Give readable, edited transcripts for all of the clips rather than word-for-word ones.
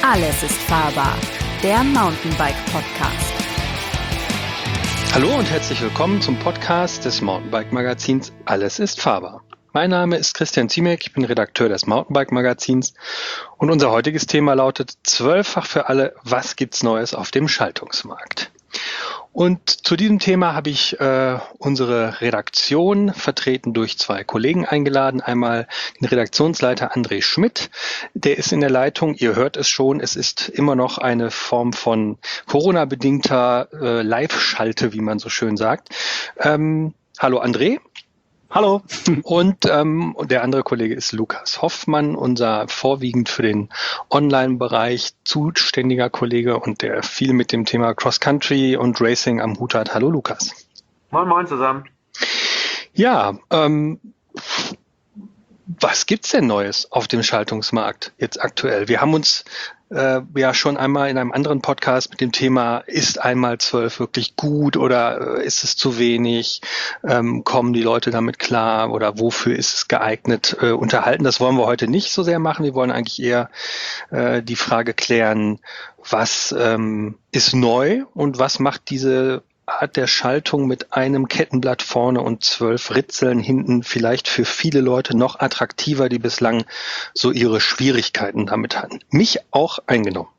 Alles ist fahrbar, der Mountainbike-Podcast. Hallo und herzlich willkommen zum Podcast des Mountainbike-Magazins Alles ist fahrbar. Mein Name ist Christian Ziemek, ich bin Redakteur des Mountainbike-Magazins und unser heutiges Thema lautet 12-fach für alle, was gibt's Neues auf dem Schaltungsmarkt? Und zu diesem Thema habe ich unsere Redaktion vertreten durch zwei Kollegen eingeladen. Einmal den Redaktionsleiter André Schmidt, der ist in der Leitung. Ihr hört es schon, es ist immer noch eine Form von Corona-bedingter Live-Schalte, wie man so schön sagt. Hallo André. Hallo. Und der andere Kollege ist Lukas Hoffmann, unser vorwiegend für den Online-Bereich zuständiger Kollege und der viel mit dem Thema Cross-Country und Racing am Hut hat. Hallo Lukas. Moin moin zusammen. Ja, was gibt's denn Neues auf dem Schaltungsmarkt jetzt aktuell? Wir haben uns ja schon einmal in einem anderen Podcast mit dem Thema, ist einmal 12 wirklich gut oder ist es zu wenig? Kommen die Leute damit klar oder wofür ist es geeignet? Unterhalten, das wollen wir heute nicht so sehr machen. Wir wollen eigentlich eher die Frage klären, was ist neu und was macht diese Art der Schaltung mit einem Kettenblatt vorne und 12 Ritzeln hinten vielleicht für viele Leute noch attraktiver, die bislang so ihre Schwierigkeiten damit hatten. Mich auch eingenommen.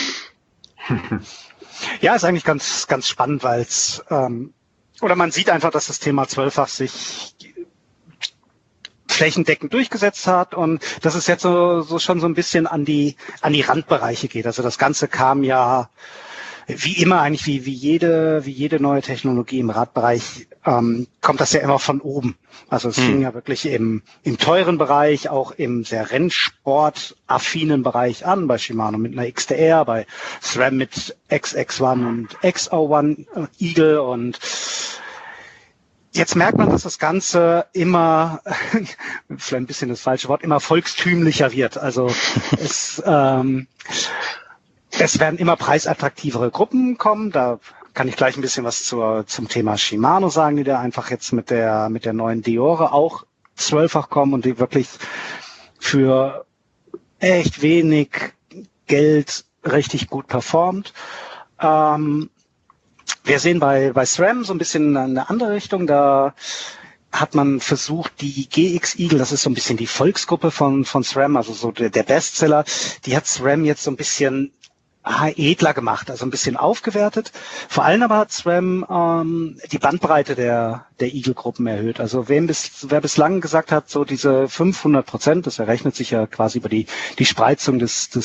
Ja, ist eigentlich ganz spannend, weil es oder man sieht einfach, dass das Thema 12-fach sich flächendeckend durchgesetzt hat und dass es jetzt so schon so ein bisschen an die Randbereiche geht. Also das Ganze kam ja wie immer eigentlich, wie jede neue Technologie im Radbereich, kommt das ja immer von oben. Also es fing ja wirklich im teuren Bereich, auch im sehr rennsportaffinen Bereich an, bei Shimano mit einer XTR, bei SRAM mit XX1 und XO1 Eagle und jetzt merkt man, dass das Ganze immer, vielleicht ein bisschen das falsche Wort, immer volkstümlicher wird. Also es werden immer preisattraktivere Gruppen kommen. Da kann ich gleich ein bisschen was zum Thema Shimano sagen, die da einfach jetzt mit der neuen Deore auch 12-fach kommen und die wirklich für echt wenig Geld richtig gut performt. Wir sehen bei SRAM so ein bisschen eine andere Richtung. Da hat man versucht, die GX Eagle, das ist so ein bisschen die Volksgruppe von SRAM, also so der Bestseller, die hat SRAM jetzt so ein bisschen edler gemacht, also ein bisschen aufgewertet. Vor allem aber hat SRAM die Bandbreite der Eagle-Gruppen erhöht. Also wer bislang gesagt hat, so diese 500%, das errechnet sich ja quasi über die Spreizung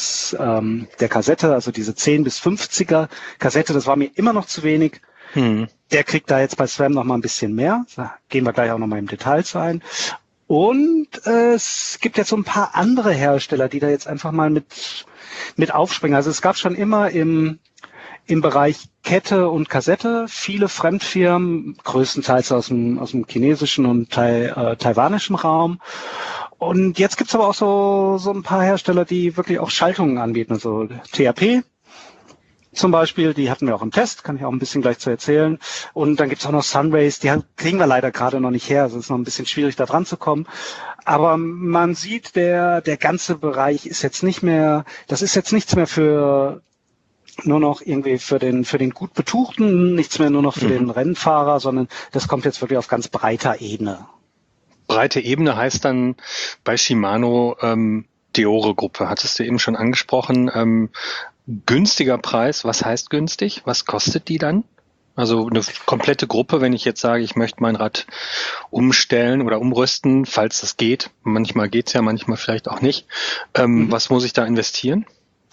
der Kassette, also diese 10 bis 50er Kassette, das war mir immer noch zu wenig. Der kriegt da jetzt bei SRAM noch mal ein bisschen mehr. Da gehen wir gleich auch noch mal im Detail zu ein. Und es gibt jetzt so ein paar andere Hersteller, die da jetzt einfach mal mit aufspringen. Also es gab schon immer im Bereich Kette und Kassette viele Fremdfirmen, größtenteils aus dem chinesischen und taiwanischen Raum. Und jetzt gibt's aber auch so ein paar Hersteller, die wirklich auch Schaltungen anbieten. Also TAP zum Beispiel, die hatten wir auch im Test, kann ich auch ein bisschen gleich zu erzählen. Und dann gibt's auch noch Sunrace, die kriegen wir leider gerade noch nicht her. Also es ist noch ein bisschen schwierig, da dran zu kommen. Aber man sieht, der ganze Bereich ist jetzt nicht mehr, das ist jetzt nichts mehr für nur noch irgendwie für den gut Betuchten, nichts mehr nur noch für den Rennfahrer, sondern das kommt jetzt wirklich auf ganz breiter Ebene. Breite Ebene heißt dann bei Shimano Deore-Gruppe, hattest du eben schon angesprochen. Günstiger Preis, was heißt günstig? Was kostet die dann? Also eine komplette Gruppe, wenn ich jetzt sage, ich möchte mein Rad umstellen oder umrüsten, falls das geht. Manchmal geht's ja, manchmal vielleicht auch nicht. Was muss ich da investieren?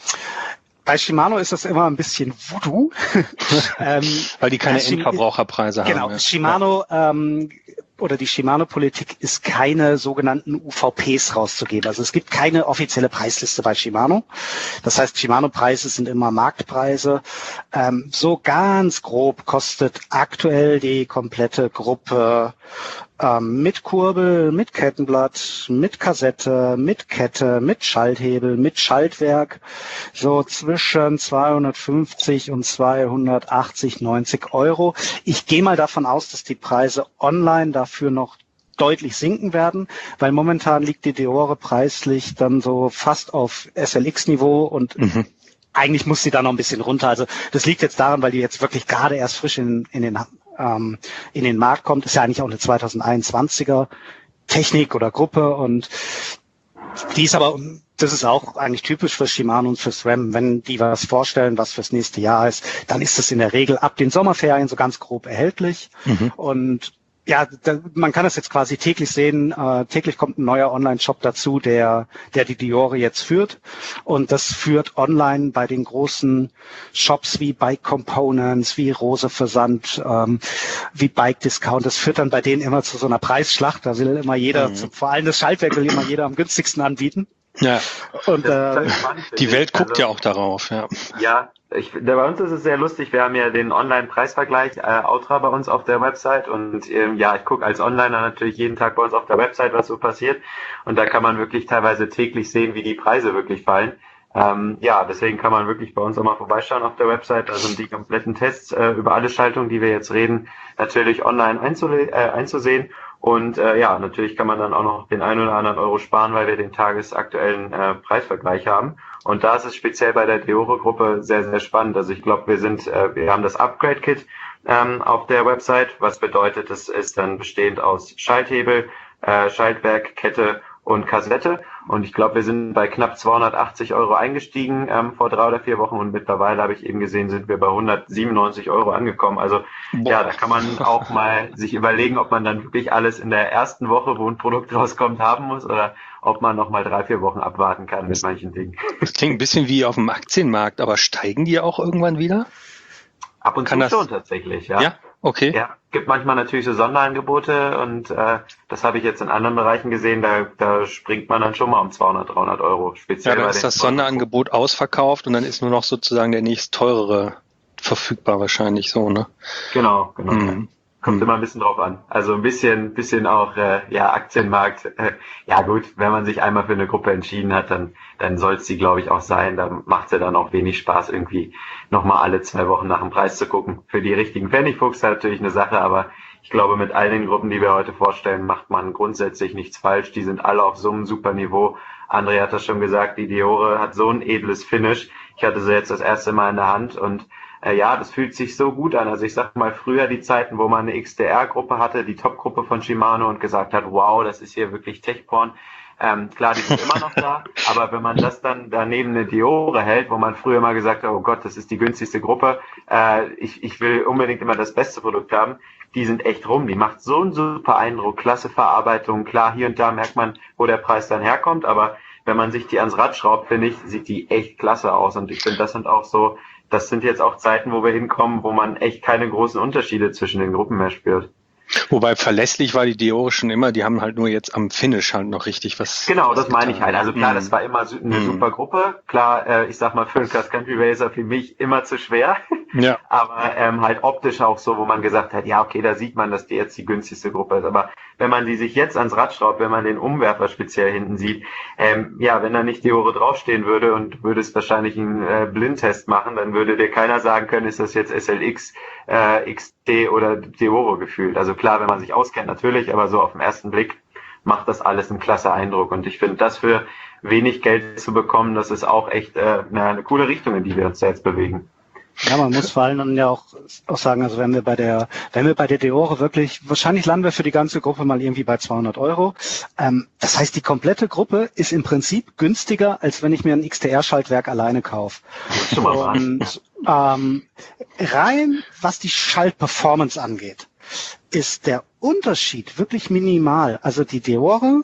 Bei Shimano ist das immer ein bisschen Voodoo. Weil die keine Endverbraucherpreise haben. Genau, Shimano oder die Shimano-Politik ist keine sogenannten UVPs rauszugeben. Also es gibt keine offizielle Preisliste bei Shimano. Das heißt, Shimano-Preise sind immer Marktpreise. So ganz grob kostet aktuell die komplette Gruppe mit Kurbel, mit Kettenblatt, mit Kassette, mit Kette, mit Schalthebel, mit Schaltwerk so zwischen 250 und 280, 90 Euro. Ich gehe mal davon aus, dass die Preise online dafür noch deutlich sinken werden, weil momentan liegt die Deore preislich dann so fast auf SLX-Niveau und eigentlich muss sie da noch ein bisschen runter. Also das liegt jetzt daran, weil die jetzt wirklich gerade erst frisch in den Markt kommt. Ist ja eigentlich auch eine 2021er Technik oder Gruppe und die ist aber, das ist auch eigentlich typisch für Shimano und für SRAM, wenn die was vorstellen, was fürs nächste Jahr ist, dann ist es in der Regel ab den Sommerferien so ganz grob erhältlich. Und ja, man kann das jetzt quasi täglich sehen. Täglich kommt ein neuer Online-Shop dazu, der die Deore jetzt führt. Und das führt online bei den großen Shops wie Bike Components, wie Rose Versand, wie Bike Discount. Das führt dann bei denen immer zu so einer Preisschlacht. Da will immer jeder, vor allem das Schaltwerk will immer jeder am günstigsten anbieten. Ja. Und die Welt guckt ja auch darauf, ja. Ja, bei uns ist es sehr lustig. Wir haben ja den Online-Preisvergleich Outra bei uns auf der Website und ich gucke als Onliner natürlich jeden Tag bei uns auf der Website, was so passiert und da kann man wirklich teilweise täglich sehen, wie die Preise wirklich fallen. Deswegen kann man wirklich bei uns auch mal vorbeischauen auf der Website. Da sind die kompletten Tests über alle Schaltungen, die wir jetzt reden, natürlich online einzusehen. Und natürlich kann man dann auch noch den einen oder anderen Euro sparen, weil wir den tagesaktuellen Preisvergleich haben. Und da ist es speziell bei der Deore-Gruppe sehr, sehr spannend. Also ich glaube, wir haben das Upgrade-Kit auf der Website, was bedeutet, es ist dann bestehend aus Schalthebel, Schaltwerk, Kette und Kassette. Und ich glaube, wir sind bei knapp 280 Euro eingestiegen vor 3 oder 4 Wochen und mittlerweile habe ich eben gesehen, sind wir bei 197 Euro angekommen. Also da kann man auch mal sich überlegen, ob man dann wirklich alles in der ersten Woche, wo ein Produkt rauskommt, haben muss oder ob man noch mal 3, 4 Wochen abwarten kann mit manchen Dingen. Das klingt ein bisschen wie auf dem Aktienmarkt, aber steigen die auch irgendwann wieder? Ab und zu schon tatsächlich, ja. Ja, okay. Ja, gibt manchmal natürlich so Sonderangebote und das habe ich jetzt in anderen Bereichen gesehen, da springt man dann schon mal um 200, 300 Euro. Speziell dann ist das Sonderangebot ausverkauft und dann ist nur noch sozusagen der nächst teurere verfügbar wahrscheinlich so, ne? Genau. Kommt immer ein bisschen drauf an. Also ein bisschen auch, Aktienmarkt. Gut, wenn man sich einmal für eine Gruppe entschieden hat, dann soll es die, glaube ich, auch sein. Da macht es ja dann auch wenig Spaß, irgendwie nochmal alle 2 Wochen nach dem Preis zu gucken. Für die richtigen Pfennigfuchs ist natürlich eine Sache, aber ich glaube, mit all den Gruppen, die wir heute vorstellen, macht man grundsätzlich nichts falsch. Die sind alle auf so einem super Niveau. André hat das schon gesagt, die Deore hat so ein edles Finish. Ich hatte sie jetzt das erste Mal in der Hand und das fühlt sich so gut an. Also ich sag mal, früher die Zeiten, wo man eine XDR-Gruppe hatte, die Top-Gruppe von Shimano und gesagt hat, wow, das ist hier wirklich Tech-Porn. Klar, die sind immer noch da, aber wenn man das dann daneben eine Deore hält, wo man früher mal gesagt hat, oh Gott, das ist die günstigste Gruppe, ich will unbedingt immer das beste Produkt haben, die sind echt rum, die macht so einen super Eindruck, klasse Verarbeitung, klar, hier und da merkt man, wo der Preis dann herkommt, aber wenn man sich die ans Rad schraubt, finde ich, sieht die echt klasse aus und ich finde, das sind jetzt auch Zeiten, wo wir hinkommen, wo man echt keine großen Unterschiede zwischen den Gruppen mehr spürt. Wobei verlässlich war die Deore schon immer, die haben halt nur jetzt am Finish halt noch richtig was. Genau, das meine ich halt. Also klar, das war immer eine super Gruppe. Klar, ich sag mal, für einen Cross-Country Racer für mich immer zu schwer. Ja. Aber halt optisch auch so, wo man gesagt hat, ja, okay, da sieht man, dass die jetzt die günstigste Gruppe ist. Aber wenn man die sich jetzt ans Rad schraubt, wenn man den Umwerfer speziell hinten sieht, wenn da nicht Deore draufstehen würde und würde es wahrscheinlich einen Blindtest machen, dann würde dir keiner sagen können, ist das jetzt SLX, XT oder Deore gefühlt. Also klar, wenn man sich auskennt, natürlich, aber so auf den ersten Blick macht das alles einen klasse Eindruck. Und ich finde, das für wenig Geld zu bekommen, das ist auch echt eine coole Richtung, in die wir uns da jetzt bewegen. Ja, man muss vor allem dann ja auch sagen, also wenn wir bei der Deore wirklich, wahrscheinlich landen wir für die ganze Gruppe mal irgendwie bei 200 Euro. Das heißt, die komplette Gruppe ist im Prinzip günstiger, als wenn ich mir ein XTR-Schaltwerk alleine kaufe. Und rein, was die Schaltperformance angeht, ist der Unterschied wirklich minimal. Also die Deore,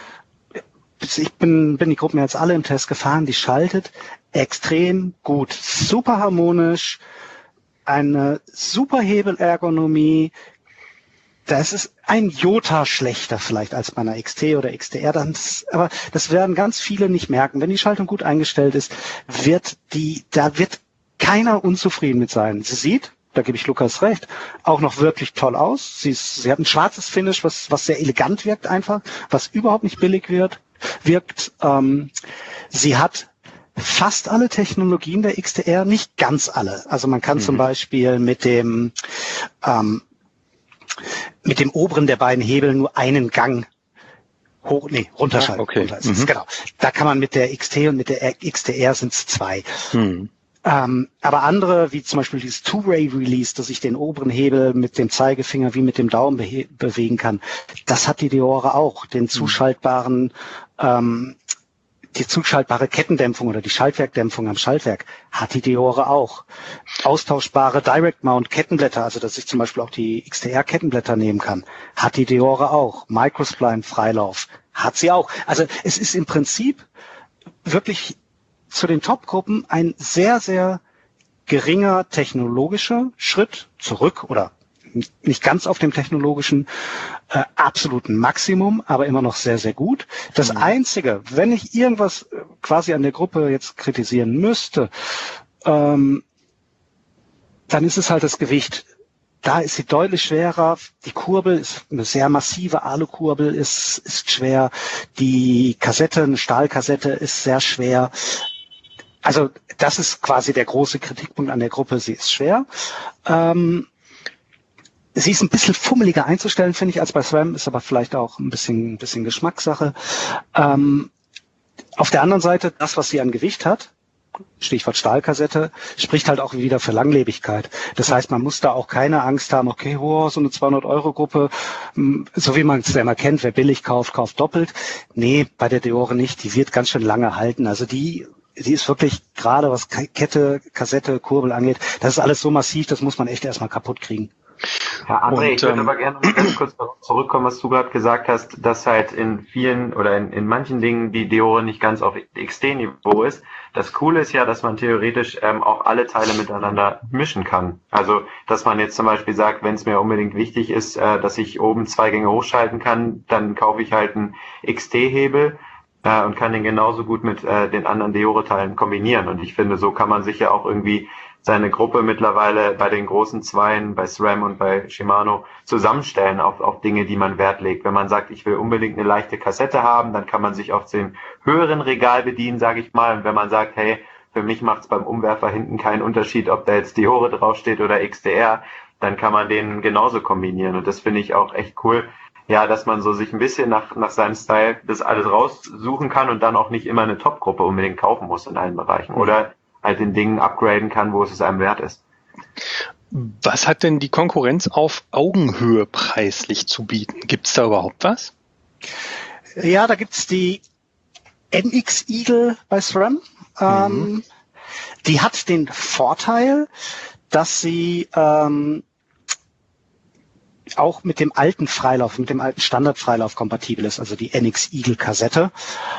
ich bin die Gruppen jetzt alle im Test gefahren, die schaltet extrem gut, super harmonisch, eine super Hebelergonomie. Das ist ein Jota schlechter vielleicht als bei einer XT oder XTR, aber das werden ganz viele nicht merken. Wenn die Schaltung gut eingestellt ist, da wird keiner unzufrieden mit sein. Sie sieht, da gebe ich Lukas recht, auch noch wirklich toll aus. Sie hat ein schwarzes Finish, was sehr elegant wirkt einfach, was überhaupt nicht billig wirkt. Sie hat fast alle Technologien der XTR, nicht ganz alle. Also man kann zum Beispiel mit dem oberen der beiden Hebel nur einen Gang runterschalten. Okay. Genau. Da kann man mit der XT und mit der XTR sind es 2. Aber andere, wie zum Beispiel dieses Two-Way-Release, dass ich den oberen Hebel mit dem Zeigefinger wie mit dem Daumen bewegen kann, das hat die Deore auch. Die zuschaltbare Kettendämpfung oder die Schaltwerkdämpfung am Schaltwerk hat die Deore auch. Austauschbare Direct-Mount-Kettenblätter, also dass ich zum Beispiel auch die XTR-Kettenblätter nehmen kann, hat die Deore auch. Microspline-Freilauf hat sie auch. Also es ist im Prinzip wirklich zu den Top-Gruppen ein sehr, sehr geringer technologischer Schritt zurück oder nicht ganz auf dem technologischen absoluten Maximum, aber immer noch sehr, sehr gut. Das Einzige, wenn ich irgendwas quasi an der Gruppe jetzt kritisieren müsste, dann ist es halt das Gewicht. Da ist sie deutlich schwerer. Die Kurbel ist eine sehr massive Alukurbel, ist schwer. Die Kassette, eine Stahlkassette, ist sehr schwer. Also das ist quasi der große Kritikpunkt an der Gruppe. Sie ist schwer. Sie ist ein bisschen fummeliger einzustellen, finde ich, als bei SRAM, ist aber vielleicht auch ein bisschen Geschmackssache. Auf der anderen Seite, das, was sie an Gewicht hat, Stichwort Stahlkassette, spricht halt auch wieder für Langlebigkeit. Das heißt, man muss da auch keine Angst haben, okay, so eine 200-Euro-Gruppe, so wie man es ja immer kennt, wer billig kauft, kauft doppelt. Nee, bei der Deore nicht, die wird ganz schön lange halten. Also die ist wirklich, gerade was Kette, Kassette, Kurbel angeht, das ist alles so massiv, das muss man echt erstmal kaputt kriegen. Ja, André, ich würde aber gerne noch ganz kurz darauf zurückkommen, was du gerade gesagt hast, dass halt in vielen oder in manchen Dingen die Deore nicht ganz auf XT-Niveau ist. Das Coole ist ja, dass man theoretisch auch alle Teile miteinander mischen kann. Also, dass man jetzt zum Beispiel sagt, wenn es mir unbedingt wichtig ist, dass ich oben 2 Gänge hochschalten kann, dann kaufe ich halt einen XT-Hebel und kann den genauso gut mit den anderen Deore-Teilen kombinieren. Und ich finde, so kann man sich ja auch irgendwie seine Gruppe mittlerweile bei den großen Zweien, bei SRAM und bei Shimano zusammenstellen auf Dinge, die man Wert legt. Wenn man sagt, ich will unbedingt eine leichte Kassette haben, dann kann man sich auf den höheren Regal bedienen, sage ich mal. Und wenn man sagt, hey, für mich macht es beim Umwerfer hinten keinen Unterschied, ob da jetzt Deore draufsteht oder XTR, dann kann man den genauso kombinieren. Und das finde ich auch echt cool. Ja, dass man so sich ein bisschen nach seinem Style das alles raussuchen kann und dann auch nicht immer eine Top-Gruppe unbedingt kaufen muss in allen Bereichen. Oder halt den Dingen upgraden kann, wo es einem wert ist. Was hat denn die Konkurrenz auf Augenhöhe preislich zu bieten? Gibt es da überhaupt was? Ja, da gibt's die NX Eagle bei SRAM. Die hat den Vorteil, dass sie auch mit dem alten Freilauf, mit dem alten Standardfreilauf kompatibel ist, also die NX Eagle Kassette.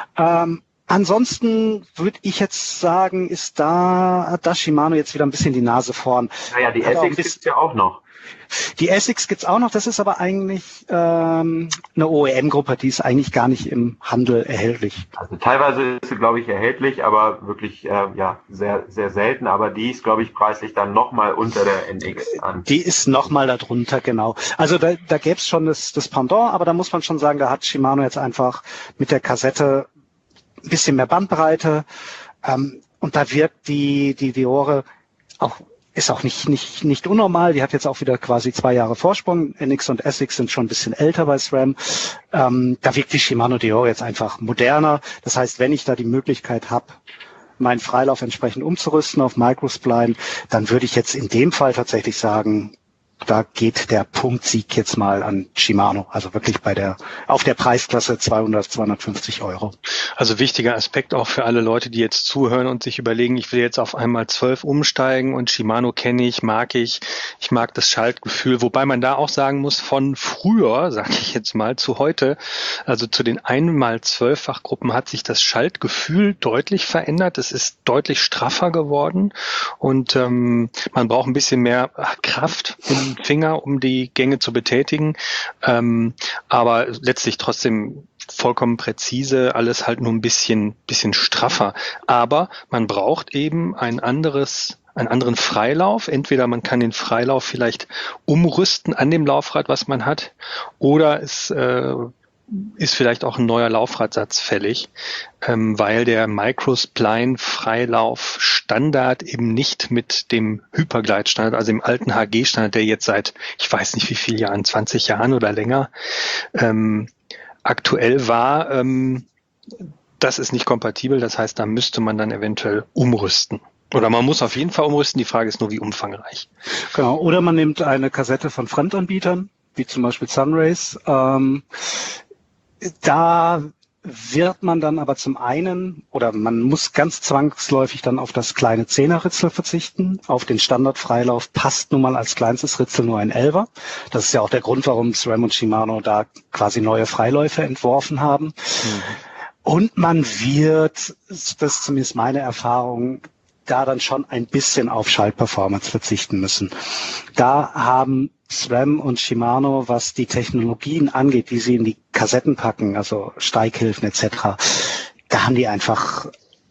Ansonsten würde ich jetzt sagen, hat da Shimano jetzt wieder ein bisschen die Nase vorn. Naja, die Essex gibt's ja auch noch. Die Essex gibt's auch noch, das ist aber eigentlich eine OEM-Gruppe, die ist eigentlich gar nicht im Handel erhältlich. Also teilweise ist sie, glaube ich, erhältlich, aber wirklich sehr, sehr selten. Aber die ist, glaube ich, preislich dann nochmal unter der NX an. Die ist nochmal darunter, genau. Also da gäbe es schon das Pendant, aber da muss man schon sagen, da hat Shimano jetzt einfach mit der Kassette ein bisschen mehr Bandbreite und da wirkt die Deore ist auch nicht unnormal. Die hat jetzt auch wieder quasi 2 Jahre Vorsprung. NX und Essex sind schon ein bisschen älter bei SRAM. Da wirkt die Shimano Deore jetzt einfach moderner. Das heißt, wenn ich da die Möglichkeit habe, meinen Freilauf entsprechend umzurüsten auf Microspline, dann würde ich jetzt in dem Fall tatsächlich sagen, da geht der Punktsieg jetzt mal an Shimano, also wirklich auf der Preisklasse 250 Euro. Also wichtiger Aspekt auch für alle Leute, die jetzt zuhören und sich überlegen, ich will jetzt auf einmal 12 umsteigen und Shimano kenne ich, mag ich mag das Schaltgefühl, wobei man da auch sagen muss, von früher, sage ich jetzt mal, zu heute, also zu den 1x12-Fachgruppen hat sich das Schaltgefühl deutlich verändert, es ist deutlich straffer geworden und man braucht ein bisschen mehr Kraft im Finger, um die Gänge zu betätigen, aber letztlich trotzdem vollkommen präzise, alles halt nur ein bisschen straffer. Aber man braucht eben einen anderen Freilauf. Entweder man kann den Freilauf vielleicht umrüsten an dem Laufrad, was man hat, oder es ist vielleicht auch ein neuer Laufradsatz fällig, weil der Microspline Freilauf Standard eben nicht mit dem Hyperglide-Standard, also dem alten HG-Standard, der jetzt seit, ich weiß nicht wie vielen Jahren, 20 Jahren oder länger, aktuell war, das ist nicht kompatibel, das heißt, da müsste man dann eventuell umrüsten. Oder man muss auf jeden Fall umrüsten, die Frage ist nur, wie umfangreich. Genau, oder man nimmt eine Kassette von Fremdanbietern, wie zum Beispiel Sunrays. Da wird man dann aber zum einen, oder man muss ganz zwangsläufig dann auf das kleine 10er-Ritzel verzichten. Auf den Standardfreilauf passt nun mal als kleinstes Ritzel nur ein 11er. Das ist ja auch der Grund, warum SRAM und Shimano da quasi neue Freiläufe entworfen haben. Und man wird, das ist zumindest meine Erfahrung, da dann schon ein bisschen auf Schaltperformance verzichten müssen. Da haben SRAM und Shimano, was die Technologien angeht, die sie in die Kassetten packen, also Steighilfen etc., da haben die einfach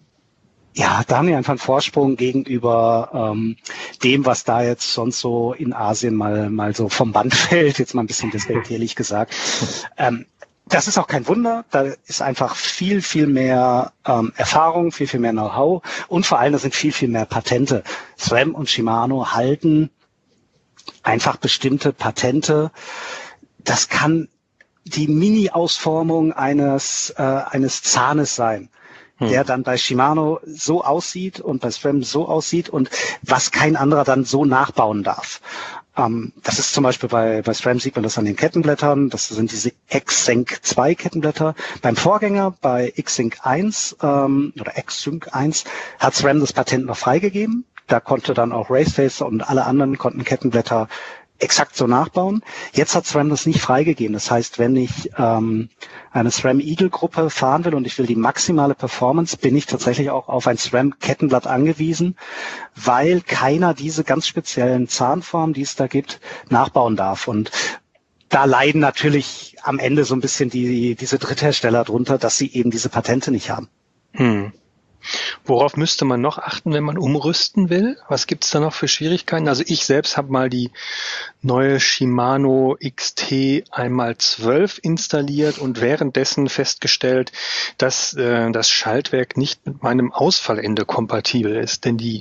einen Vorsprung gegenüber dem, was da jetzt sonst so in Asien mal so vom Band fällt, jetzt mal ein bisschen despektierlich gesagt. Das ist auch kein Wunder, da ist einfach viel, viel mehr Erfahrung, viel, viel mehr Know-how und vor allem, da sind viel, viel mehr Patente. SRAM und Shimano halten einfach bestimmte Patente. Das kann die Mini-Ausformung eines Zahnes sein, der dann bei Shimano so aussieht und bei SRAM so aussieht und was kein anderer dann so nachbauen darf. Das ist zum Beispiel bei SRAM sieht man das an den Kettenblättern. Das sind diese X-Sync 2 Kettenblätter. Beim Vorgänger, bei X-Sync 1 oder X-Sync 1, hat SRAM das Patent noch freigegeben. Da konnte dann auch Racefacer und alle anderen konnten Kettenblätter exakt so nachbauen. Jetzt hat SRAM das nicht freigegeben. Das heißt, wenn ich eine SRAM Eagle Gruppe fahren will und ich will die maximale Performance, bin ich tatsächlich auch auf ein SRAM Kettenblatt angewiesen, weil keiner diese ganz speziellen Zahnformen, die es da gibt, nachbauen darf. Und da leiden natürlich am Ende so ein bisschen diese Dritthersteller drunter, dass sie eben diese Patente nicht haben. Worauf müsste man noch achten, wenn man umrüsten will? Was gibt's da noch für Schwierigkeiten? Also ich selbst habe mal die neue Shimano XT 1x12 installiert und währenddessen festgestellt, dass das Schaltwerk nicht mit meinem Ausfallende kompatibel ist. Denn die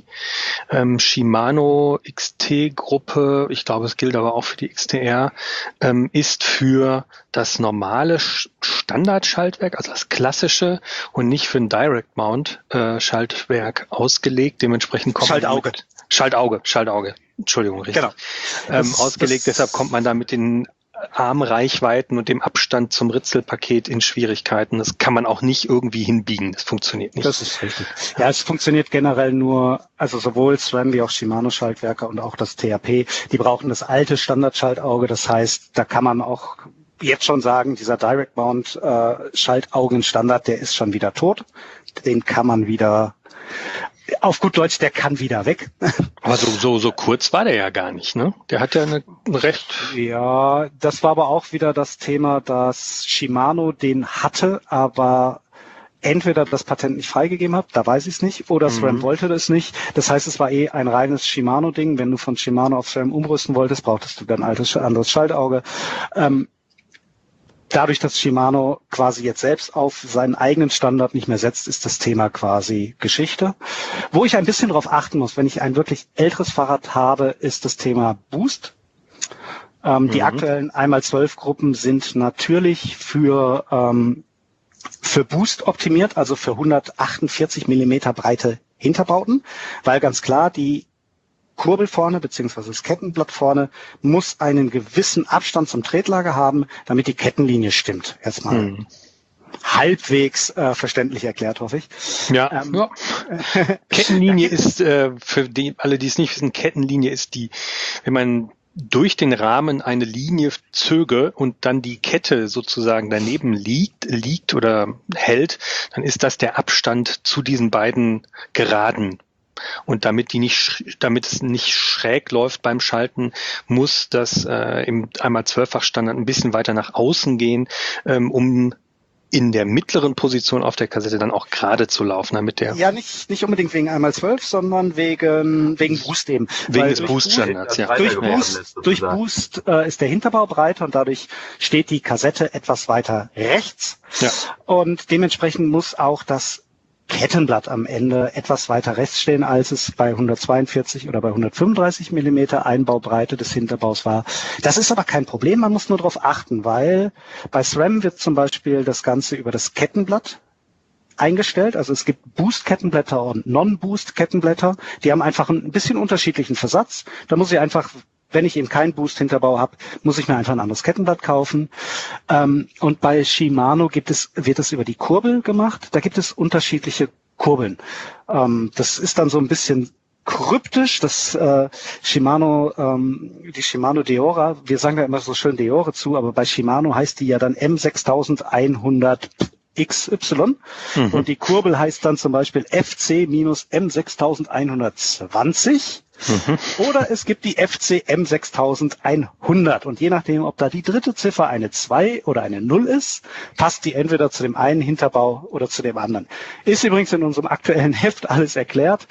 Shimano XT-Gruppe, ich glaube, es gilt aber auch für die XTR, ist für das normale Standardschaltwerk, also das klassische und nicht für ein Direct Mount Schaltwerk ausgelegt. Dementsprechend kommt Schaltauge. Entschuldigung, richtig. Genau. Ausgelegt, deshalb kommt man da mit den Armreichweiten und dem Abstand zum Ritzelpaket in Schwierigkeiten. Das kann man auch nicht irgendwie hinbiegen. Das funktioniert nicht. Das ist richtig. Ja, es funktioniert generell nur, also sowohl SRAM wie auch Shimano-Schaltwerke und auch das THP, die brauchen das alte Standardschaltauge. Das heißt, da kann man auch jetzt schon sagen, dieser Direct Mount Schaltaugen-Standard, der ist schon wieder tot. Den kann man wieder, auf gut Deutsch, der kann wieder weg. Aber so kurz war der ja gar nicht, ne? Der hat ja eine recht... Ja, das war aber auch wieder das Thema, dass Shimano den hatte, aber entweder das Patent nicht freigegeben hat, da weiß ich es nicht, oder SRAM wollte das nicht. Das heißt, es war ein reines Shimano-Ding. Wenn du von Shimano auf SRAM umrüsten wolltest, brauchtest du dann ein anderes Schaltauge. Dadurch, dass Shimano quasi jetzt selbst auf seinen eigenen Standard nicht mehr setzt, ist das Thema quasi Geschichte. Wo ich ein bisschen drauf achten muss, wenn ich ein wirklich älteres Fahrrad habe, ist das Thema Boost. Die aktuellen 1x12 Gruppen sind natürlich für Boost optimiert, also für 148 Millimeter breite Hinterbauten, weil ganz klar die Kurbel vorne beziehungsweise das Kettenblatt vorne muss einen gewissen Abstand zum Tretlager haben, damit die Kettenlinie stimmt. Erstmal halbwegs verständlich erklärt, hoffe ich. Ja. Kettenlinie ist, für alle, die es nicht wissen, Kettenlinie ist die, wenn man durch den Rahmen eine Linie zöge und dann die Kette sozusagen daneben liegt oder hält, dann ist das der Abstand zu diesen beiden Geraden. Und damit es nicht schräg läuft beim Schalten, muss das im einmal 12-fach Standard ein bisschen weiter nach außen gehen, um in der mittleren Position auf der Kassette dann auch gerade zu laufen, damit der... Ja, nicht unbedingt wegen 1x12, sondern wegen Boost eben. Wegen des Boost-Standards, ja. Durch Boost ist der Hinterbau breiter und dadurch steht die Kassette etwas weiter rechts. Ja. Und dementsprechend muss auch das Kettenblatt am Ende etwas weiter rechts stehen, als es bei 142 oder bei 135 Millimeter Einbaubreite des Hinterbaus war. Das ist aber kein Problem, man muss nur darauf achten, weil bei SRAM wird zum Beispiel das Ganze über das Kettenblatt eingestellt. Also es gibt Boost-Kettenblätter und Non-Boost-Kettenblätter. Die haben einfach einen bisschen unterschiedlichen Versatz. Da muss ich einfach, wenn ich eben keinen Boost-Hinterbau habe, muss ich mir einfach ein anderes Kettenblatt kaufen. Und bei Shimano wird es über die Kurbel gemacht. Da gibt es unterschiedliche Kurbeln. Das ist dann so ein bisschen kryptisch, das Shimano, die Shimano Deore, wir sagen ja immer so schön Deore zu, aber bei Shimano heißt die ja dann M6100 XY und die Kurbel heißt dann zum Beispiel FC-M6120 oder es gibt die FC M6100 und je nachdem, ob da die dritte Ziffer eine 2 oder eine 0 ist, passt die entweder zu dem einen Hinterbau oder zu dem anderen. Ist übrigens in unserem aktuellen Heft alles erklärt,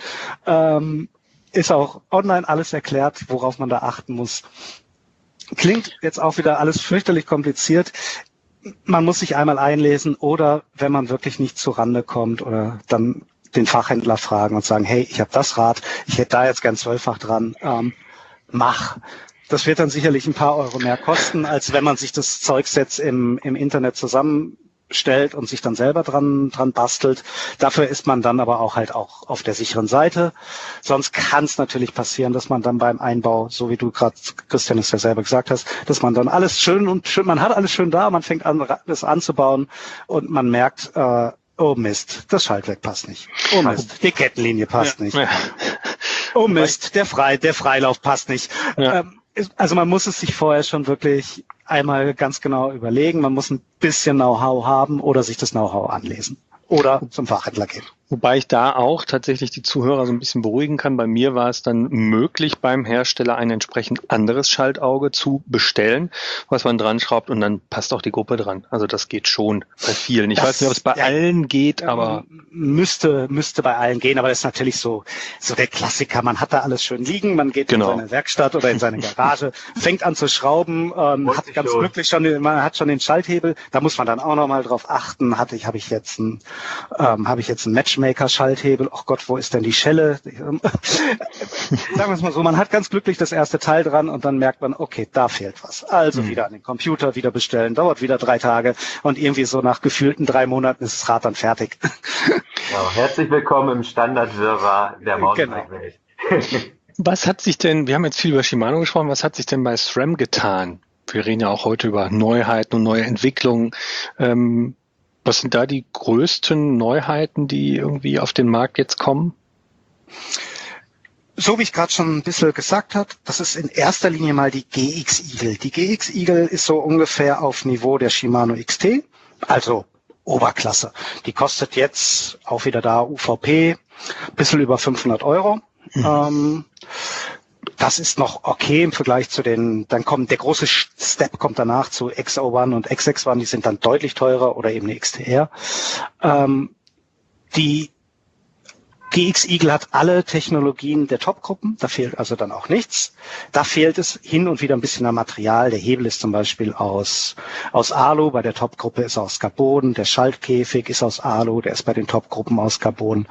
ist auch online alles erklärt, worauf man da achten muss. Klingt jetzt auch wieder alles fürchterlich kompliziert. Man muss sich einmal einlesen oder wenn man wirklich nicht zu Rande kommt oder dann den Fachhändler fragen und sagen, hey, ich habe das Rad, ich hätte da jetzt gern 12-fach dran, mach. Das wird dann sicherlich ein paar Euro mehr kosten, als wenn man sich das Zeugs jetzt im Internet zusammenstellt und sich dann selber dran bastelt. Dafür ist man dann aber auch auf der sicheren Seite. Sonst kann es natürlich passieren, dass man dann beim Einbau, so wie du gerade, Christian, es ja selber gesagt hast, dass man dann alles schön, man hat alles schön da, man fängt an, das anzubauen und man merkt, oh Mist, das Schaltwerk passt nicht. Oh Mist, die Kettenlinie passt nicht. Ja. Oh Mist, der Freilauf passt nicht. Ja. Also man muss es sich vorher schon wirklich einmal ganz genau überlegen. Man muss ein bisschen Know-how haben oder sich das Know-how anlesen oder zum Fachhändler gehen. Wobei ich da auch tatsächlich die Zuhörer so ein bisschen beruhigen kann. Bei mir war es dann möglich, beim Hersteller ein entsprechend anderes Schaltauge zu bestellen, was man dran schraubt und dann passt auch die Gruppe dran. Also das geht schon bei vielen. Ich weiß nicht, ob es bei allen geht, aber... Müsste bei allen gehen, aber das ist natürlich so der Klassiker. Man hat da alles schön liegen, man geht in seine Werkstatt oder in seine Garage, fängt an zu schrauben, hat ganz glücklich man hat schon den Schalthebel. Da muss man dann auch nochmal drauf achten. Habe ich jetzt einen Matchmaker-Schalthebel. Oh Gott, wo ist denn die Schelle? Sagen wir es mal so, man hat ganz glücklich das erste Teil dran und dann merkt man, okay, da fehlt was. Also wieder an den Computer, wieder bestellen, dauert wieder 3 Tage und irgendwie so nach gefühlten 3 Monaten ist das Rad dann fertig. Genau. Herzlich willkommen im Standardwirrwarr der Mountainbike-Welt. Was hat sich denn, wir haben jetzt viel über Shimano gesprochen, was hat sich denn bei SRAM getan? Wir reden ja auch heute über Neuheiten und neue Entwicklungen. Was sind da die größten Neuheiten, die irgendwie auf den Markt jetzt kommen? So wie ich gerade schon ein bisschen gesagt habe, das ist in erster Linie mal die GX Eagle. Die GX Eagle ist so ungefähr auf Niveau der Shimano XT, also Oberklasse. Die kostet jetzt auch wieder da UVP, bisschen über 500 Euro. Das ist noch okay im Vergleich zu dann kommt der große Step kommt danach zu X01 und X61, die sind dann deutlich teurer oder eben eine XTR. Die GX Eagle hat alle Technologien der Topgruppen, da fehlt also dann auch nichts. Da fehlt es hin und wieder ein bisschen am Material. Der Hebel ist zum Beispiel aus Alu, bei der Topgruppe ist er aus Carbon, der Schaltkäfig ist aus Alu, der ist bei den Topgruppen aus Carbon.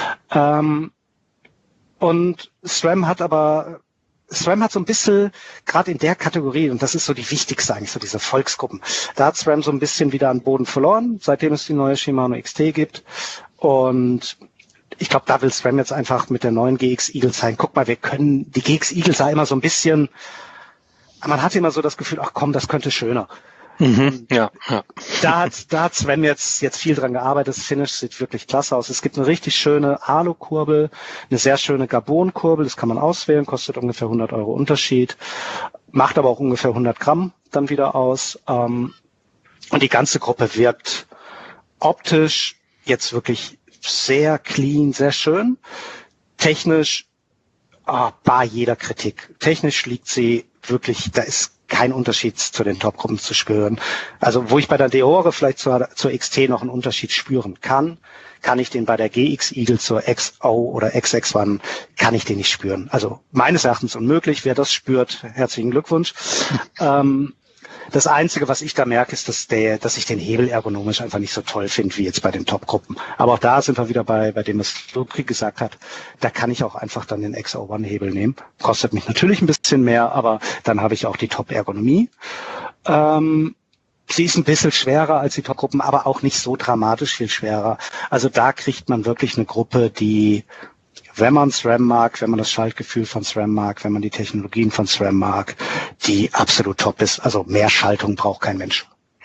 Und SRAM hat so ein bisschen, gerade in der Kategorie, und das ist so die wichtigste eigentlich, so diese Volksgruppen, da hat SRAM so ein bisschen wieder an Boden verloren, seitdem es die neue Shimano XT gibt. Und ich glaube, da will SRAM jetzt einfach mit der neuen GX Eagle zeigen, guck mal, die GX Eagle sah immer so ein bisschen, man hatte immer so das Gefühl, ach komm, das könnte schöner. Ja. Da hat Sven jetzt viel dran gearbeitet. Das Finish sieht wirklich klasse aus. Es gibt eine richtig schöne Alu-Kurbel, eine sehr schöne Carbon-Kurbel. Das kann man auswählen, kostet ungefähr 100 Euro Unterschied, macht aber auch ungefähr 100 Gramm dann wieder aus. Und die ganze Gruppe wirkt optisch jetzt wirklich sehr clean, sehr schön. Technisch bar jeder Kritik. Technisch liegt sie wirklich, da ist kein Unterschied zu den Topgruppen zu spüren. Also wo ich bei der Deore vielleicht zur XT noch einen Unterschied spüren kann ich den bei der GX Eagle zur XO oder XX1, kann ich den nicht spüren. Also meines Erachtens unmöglich. Wer das spürt, herzlichen Glückwunsch. Das Einzige, was ich da merke, ist, dass ich den Hebel ergonomisch einfach nicht so toll finde wie jetzt bei den Top-Gruppen. Aber auch da sind wir wieder bei dem, was Lubri gesagt hat. Da kann ich auch einfach dann den XO1-Hebel nehmen. Kostet mich natürlich ein bisschen mehr, aber dann habe ich auch die Top-Ergonomie. Sie ist ein bisschen schwerer als die Top-Gruppen, aber auch nicht so dramatisch viel schwerer. Also da kriegt man wirklich eine Gruppe, die, wenn man SRAM mag, wenn man das Schaltgefühl von SRAM mag, wenn man die Technologien von SRAM mag, die absolut top ist. Also mehr Schaltung braucht kein Mensch.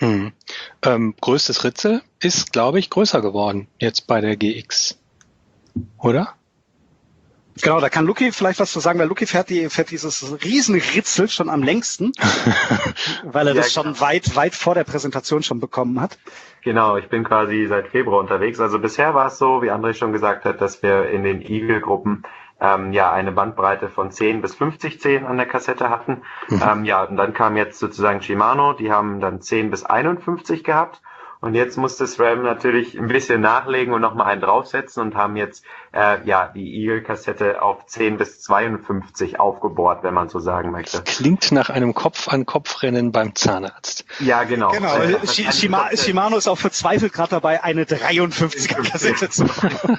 Größtes Ritzel ist, glaube ich, größer geworden jetzt bei der GX, oder? Genau, da kann Luki vielleicht was zu sagen, weil Luki fährt dieses Riesenritzel schon am längsten, weil er das schon weit vor der Präsentation schon bekommen hat. Genau, ich bin quasi seit Februar unterwegs. Also bisher war es so, wie André schon gesagt hat, dass wir in den Eagle-Gruppen eine Bandbreite von 10 bis 50 Zehen an der Kassette hatten. Und dann kam jetzt sozusagen Shimano, die haben dann 10 bis 51 gehabt. Und jetzt musste SRAM natürlich ein bisschen nachlegen und nochmal einen draufsetzen und haben jetzt die Eagle-Kassette auf 10 bis 52 aufgebohrt, wenn man so sagen möchte. Das klingt nach einem Kopf-an-Kopf-Rennen beim Zahnarzt. Ja, genau. Shimano ist auch verzweifelt gerade dabei, eine 53er-Kassette zu machen.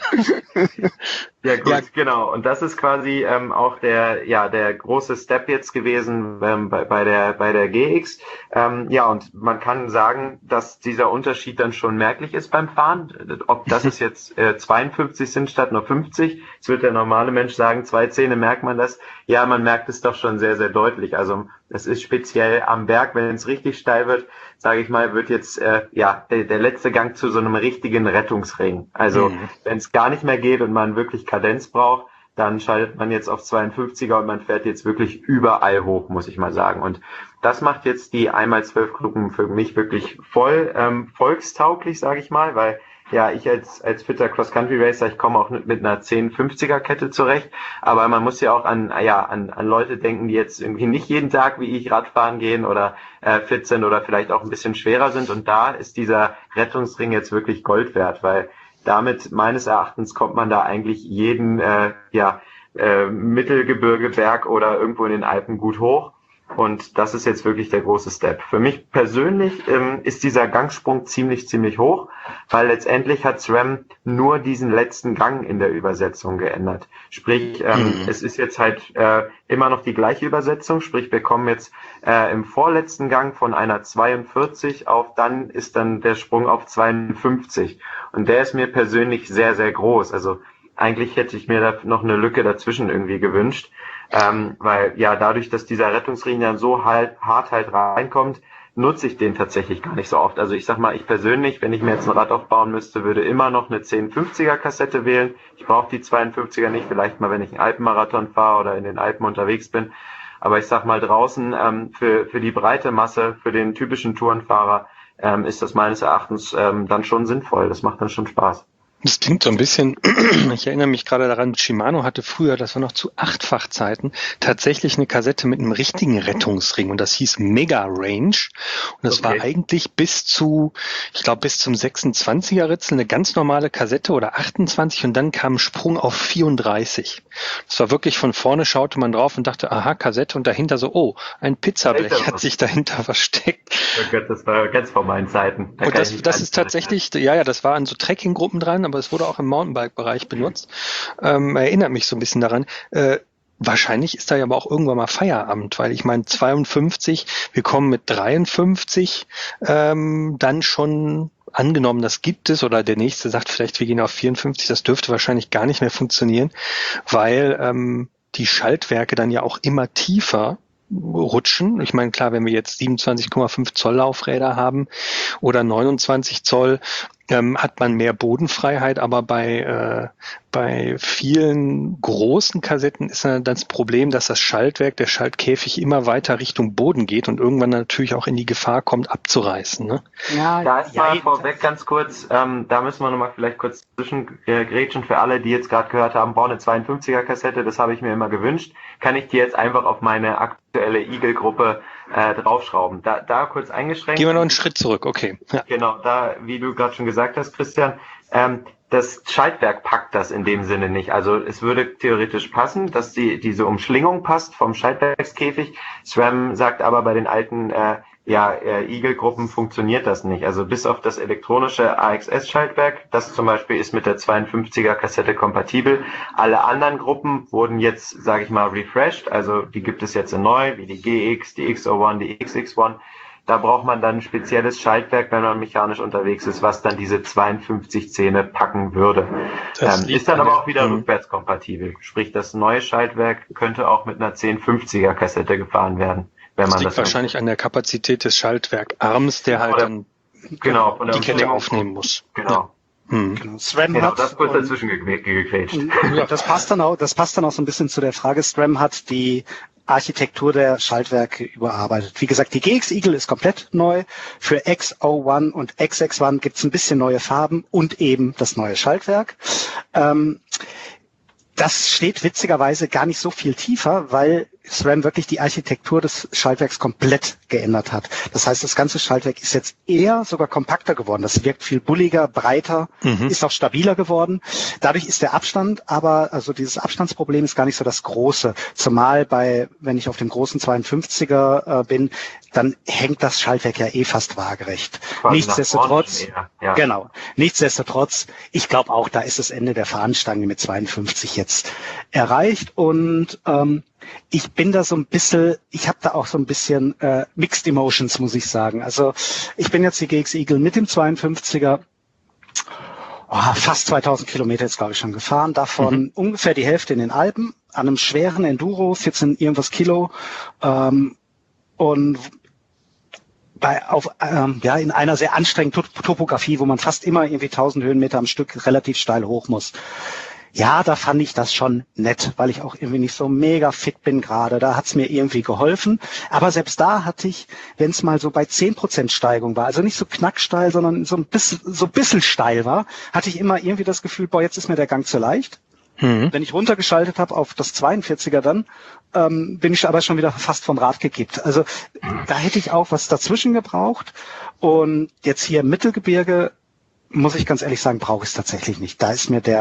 Ja, gut, genau. Und das ist quasi auch der große Step jetzt gewesen bei der GX. Und man kann sagen, dass dieser Unterschied dann schon merklich ist beim Fahren. Ob das es jetzt 52 sind statt nur 50, das wird der normale Mensch sagen, 2 Zähne merkt man das. Ja, man merkt es doch schon sehr, sehr deutlich. Also das ist speziell am Berg, wenn es richtig steil wird, sage ich mal, wird jetzt der letzte Gang zu so einem richtigen Rettungsring. Also wenn es gar nicht mehr geht und man wirklich Kadenz braucht, dann schaltet man jetzt auf 52er und man fährt jetzt wirklich überall hoch, muss ich mal sagen. Und das macht jetzt die 1x12 Gruppen für mich wirklich voll volkstauglich, sage ich mal, weil ich als fitter Cross-Country-Racer, ich komme auch mit einer 10-50er-Kette zurecht, aber man muss ja auch an Leute denken, die jetzt irgendwie nicht jeden Tag wie ich Radfahren gehen oder fit sind oder vielleicht auch ein bisschen schwerer sind, und da ist dieser Rettungsring jetzt wirklich Gold wert, weil damit meines Erachtens kommt man da eigentlich jeden Mittelgebirgeberg oder irgendwo in den Alpen gut hoch. Und das ist jetzt wirklich der große Step. Für mich persönlich ist dieser Gangsprung ziemlich hoch, weil letztendlich hat SRAM nur diesen letzten Gang in der Übersetzung geändert. Sprich, es ist jetzt halt immer noch die gleiche Übersetzung, sprich wir kommen jetzt im vorletzten Gang von einer 42 auf, dann ist dann der Sprung auf 52. Und der ist mir persönlich sehr, sehr groß. Also eigentlich hätte ich mir da noch eine Lücke dazwischen irgendwie gewünscht. Weil dadurch, dass dieser Rettungsring dann so hart reinkommt, nutze ich den tatsächlich gar nicht so oft. Also ich sag mal, ich persönlich, wenn ich mir jetzt ein Rad aufbauen müsste, würde immer noch eine 1050er Kassette wählen. Ich brauche die 52er nicht, vielleicht mal, wenn ich einen Alpenmarathon fahre oder in den Alpen unterwegs bin. Aber ich sag mal, draußen für die breite Masse, für den typischen Tourenfahrer, ist das meines Erachtens dann schon sinnvoll. Das macht dann schon Spaß. Das klingt so ein bisschen, ich erinnere mich gerade daran, Shimano hatte früher, das war noch zu 8-fach-Zeiten, tatsächlich eine Kassette mit einem richtigen Rettungsring und das hieß Mega Range und das war eigentlich bis zum 26er Ritzel eine ganz normale Kassette oder 28 und dann kam ein Sprung auf 34. Das war wirklich, von vorne schaute man drauf und dachte, aha, Kassette, und dahinter so, ein Pizzablech hat sich dahinter versteckt. Oh Gott, das war ganz vor meinen Zeiten. Und das ist tatsächlich, das war an so Trekkinggruppen dran, aber es wurde auch im Mountainbike-Bereich benutzt. Erinnert mich so ein bisschen daran. Wahrscheinlich ist da ja aber auch irgendwann mal Feierabend, weil ich meine 52, wir kommen mit 53, dann schon angenommen, das gibt es, oder der nächste sagt vielleicht, wir gehen auf 54, das dürfte wahrscheinlich gar nicht mehr funktionieren, weil die Schaltwerke dann ja auch immer tiefer rutschen. Ich meine, klar, wenn wir jetzt 27,5 Zoll Laufräder haben oder 29 Zoll, hat man mehr Bodenfreiheit, aber bei vielen großen Kassetten ist dann das Problem, dass das Schaltwerk, der Schaltkäfig immer weiter Richtung Boden geht und irgendwann natürlich auch in die Gefahr kommt, abzureißen. Ne? Ja, da ist mal vorweg ganz kurz, da müssen wir nochmal vielleicht kurz zwischengrätschen für alle, die jetzt gerade gehört haben, brauche eine 52er Kassette, das habe ich mir immer gewünscht, kann ich die jetzt einfach auf meine aktuelle Eagle-Gruppe draufschrauben. Da kurz eingeschränkt. Gehen wir noch einen Schritt zurück, okay. Ja. Genau, da, wie du gerade schon gesagt hast, Christian, das Schaltwerk packt das in dem Sinne nicht. Also es würde theoretisch passen, dass diese Umschlingung passt vom Schaltwerkskäfig. SRAM sagt aber, bei den alten Eagle-Gruppen funktioniert das nicht. Also bis auf das elektronische AXS-Schaltwerk, das zum Beispiel ist mit der 52er Kassette kompatibel. Alle anderen Gruppen wurden jetzt, sage ich mal, refreshed. Also die gibt es jetzt in neu, wie die GX, die X01, die XX1. Da braucht man dann ein spezielles Schaltwerk, wenn man mechanisch unterwegs ist, was dann diese 52 Zähne packen würde. Ist dann aber auch wieder rückwärtskompatibel. Sprich, das neue Schaltwerk könnte auch mit einer 1050er Kassette gefahren werden. Wenn man das liegt wahrscheinlich an der Kapazität des Schaltwerkarms, der halt dann die Kette aufnehmen muss. Genau. Genau. SRAM hat, das kurz dazwischen gegrätscht. Das passt dann auch so ein bisschen zu der Frage. SRAM hat die Architektur der Schaltwerke überarbeitet. Wie gesagt, die GX Eagle ist komplett neu. Für X01 und XX1 gibt es ein bisschen neue Farben und eben das neue Schaltwerk. Das steht witzigerweise gar nicht so viel tiefer, weil SRAM wirklich die Architektur des Schaltwerks komplett geändert hat. Das heißt, das ganze Schaltwerk ist jetzt eher sogar kompakter geworden. Das wirkt viel bulliger, breiter, ist auch stabiler geworden. Dadurch ist der Abstand, also dieses Abstandsproblem ist gar nicht so das große. Zumal wenn ich auf dem großen 52er bin, dann hängt das Schaltwerk ja fast waagerecht. Nichtsdestotrotz, genau. Nichtsdestotrotz, ich glaube auch, da ist das Ende der Fahnenstange mit 52 jetzt erreicht und ich bin da so ein bisschen, ich habe da auch so ein bisschen Mixed Emotions, muss ich sagen. Also ich bin jetzt die GX Eagle mit dem 52er fast 2000 Kilometer jetzt, glaube ich, schon gefahren. Davon ungefähr die Hälfte in den Alpen, an einem schweren Enduro, 14 irgendwas Kilo und in einer sehr anstrengenden Topografie, wo man fast immer irgendwie 1000 Höhenmeter am Stück relativ steil hoch muss. Ja, da fand ich das schon nett, weil ich auch irgendwie nicht so mega fit bin gerade. Da hat's mir irgendwie geholfen. Aber selbst da hatte ich, wenn es mal so bei 10% Steigung war, also nicht so knacksteil, sondern so ein bisschen steil war, hatte ich immer irgendwie das Gefühl, jetzt ist mir der Gang zu leicht. Wenn ich runtergeschaltet habe auf das 42er dann, bin ich aber schon wieder fast vom Rad gekippt. Also da hätte ich auch was dazwischen gebraucht. Und jetzt hier im Mittelgebirge, muss ich ganz ehrlich sagen, brauche ich es tatsächlich nicht. Da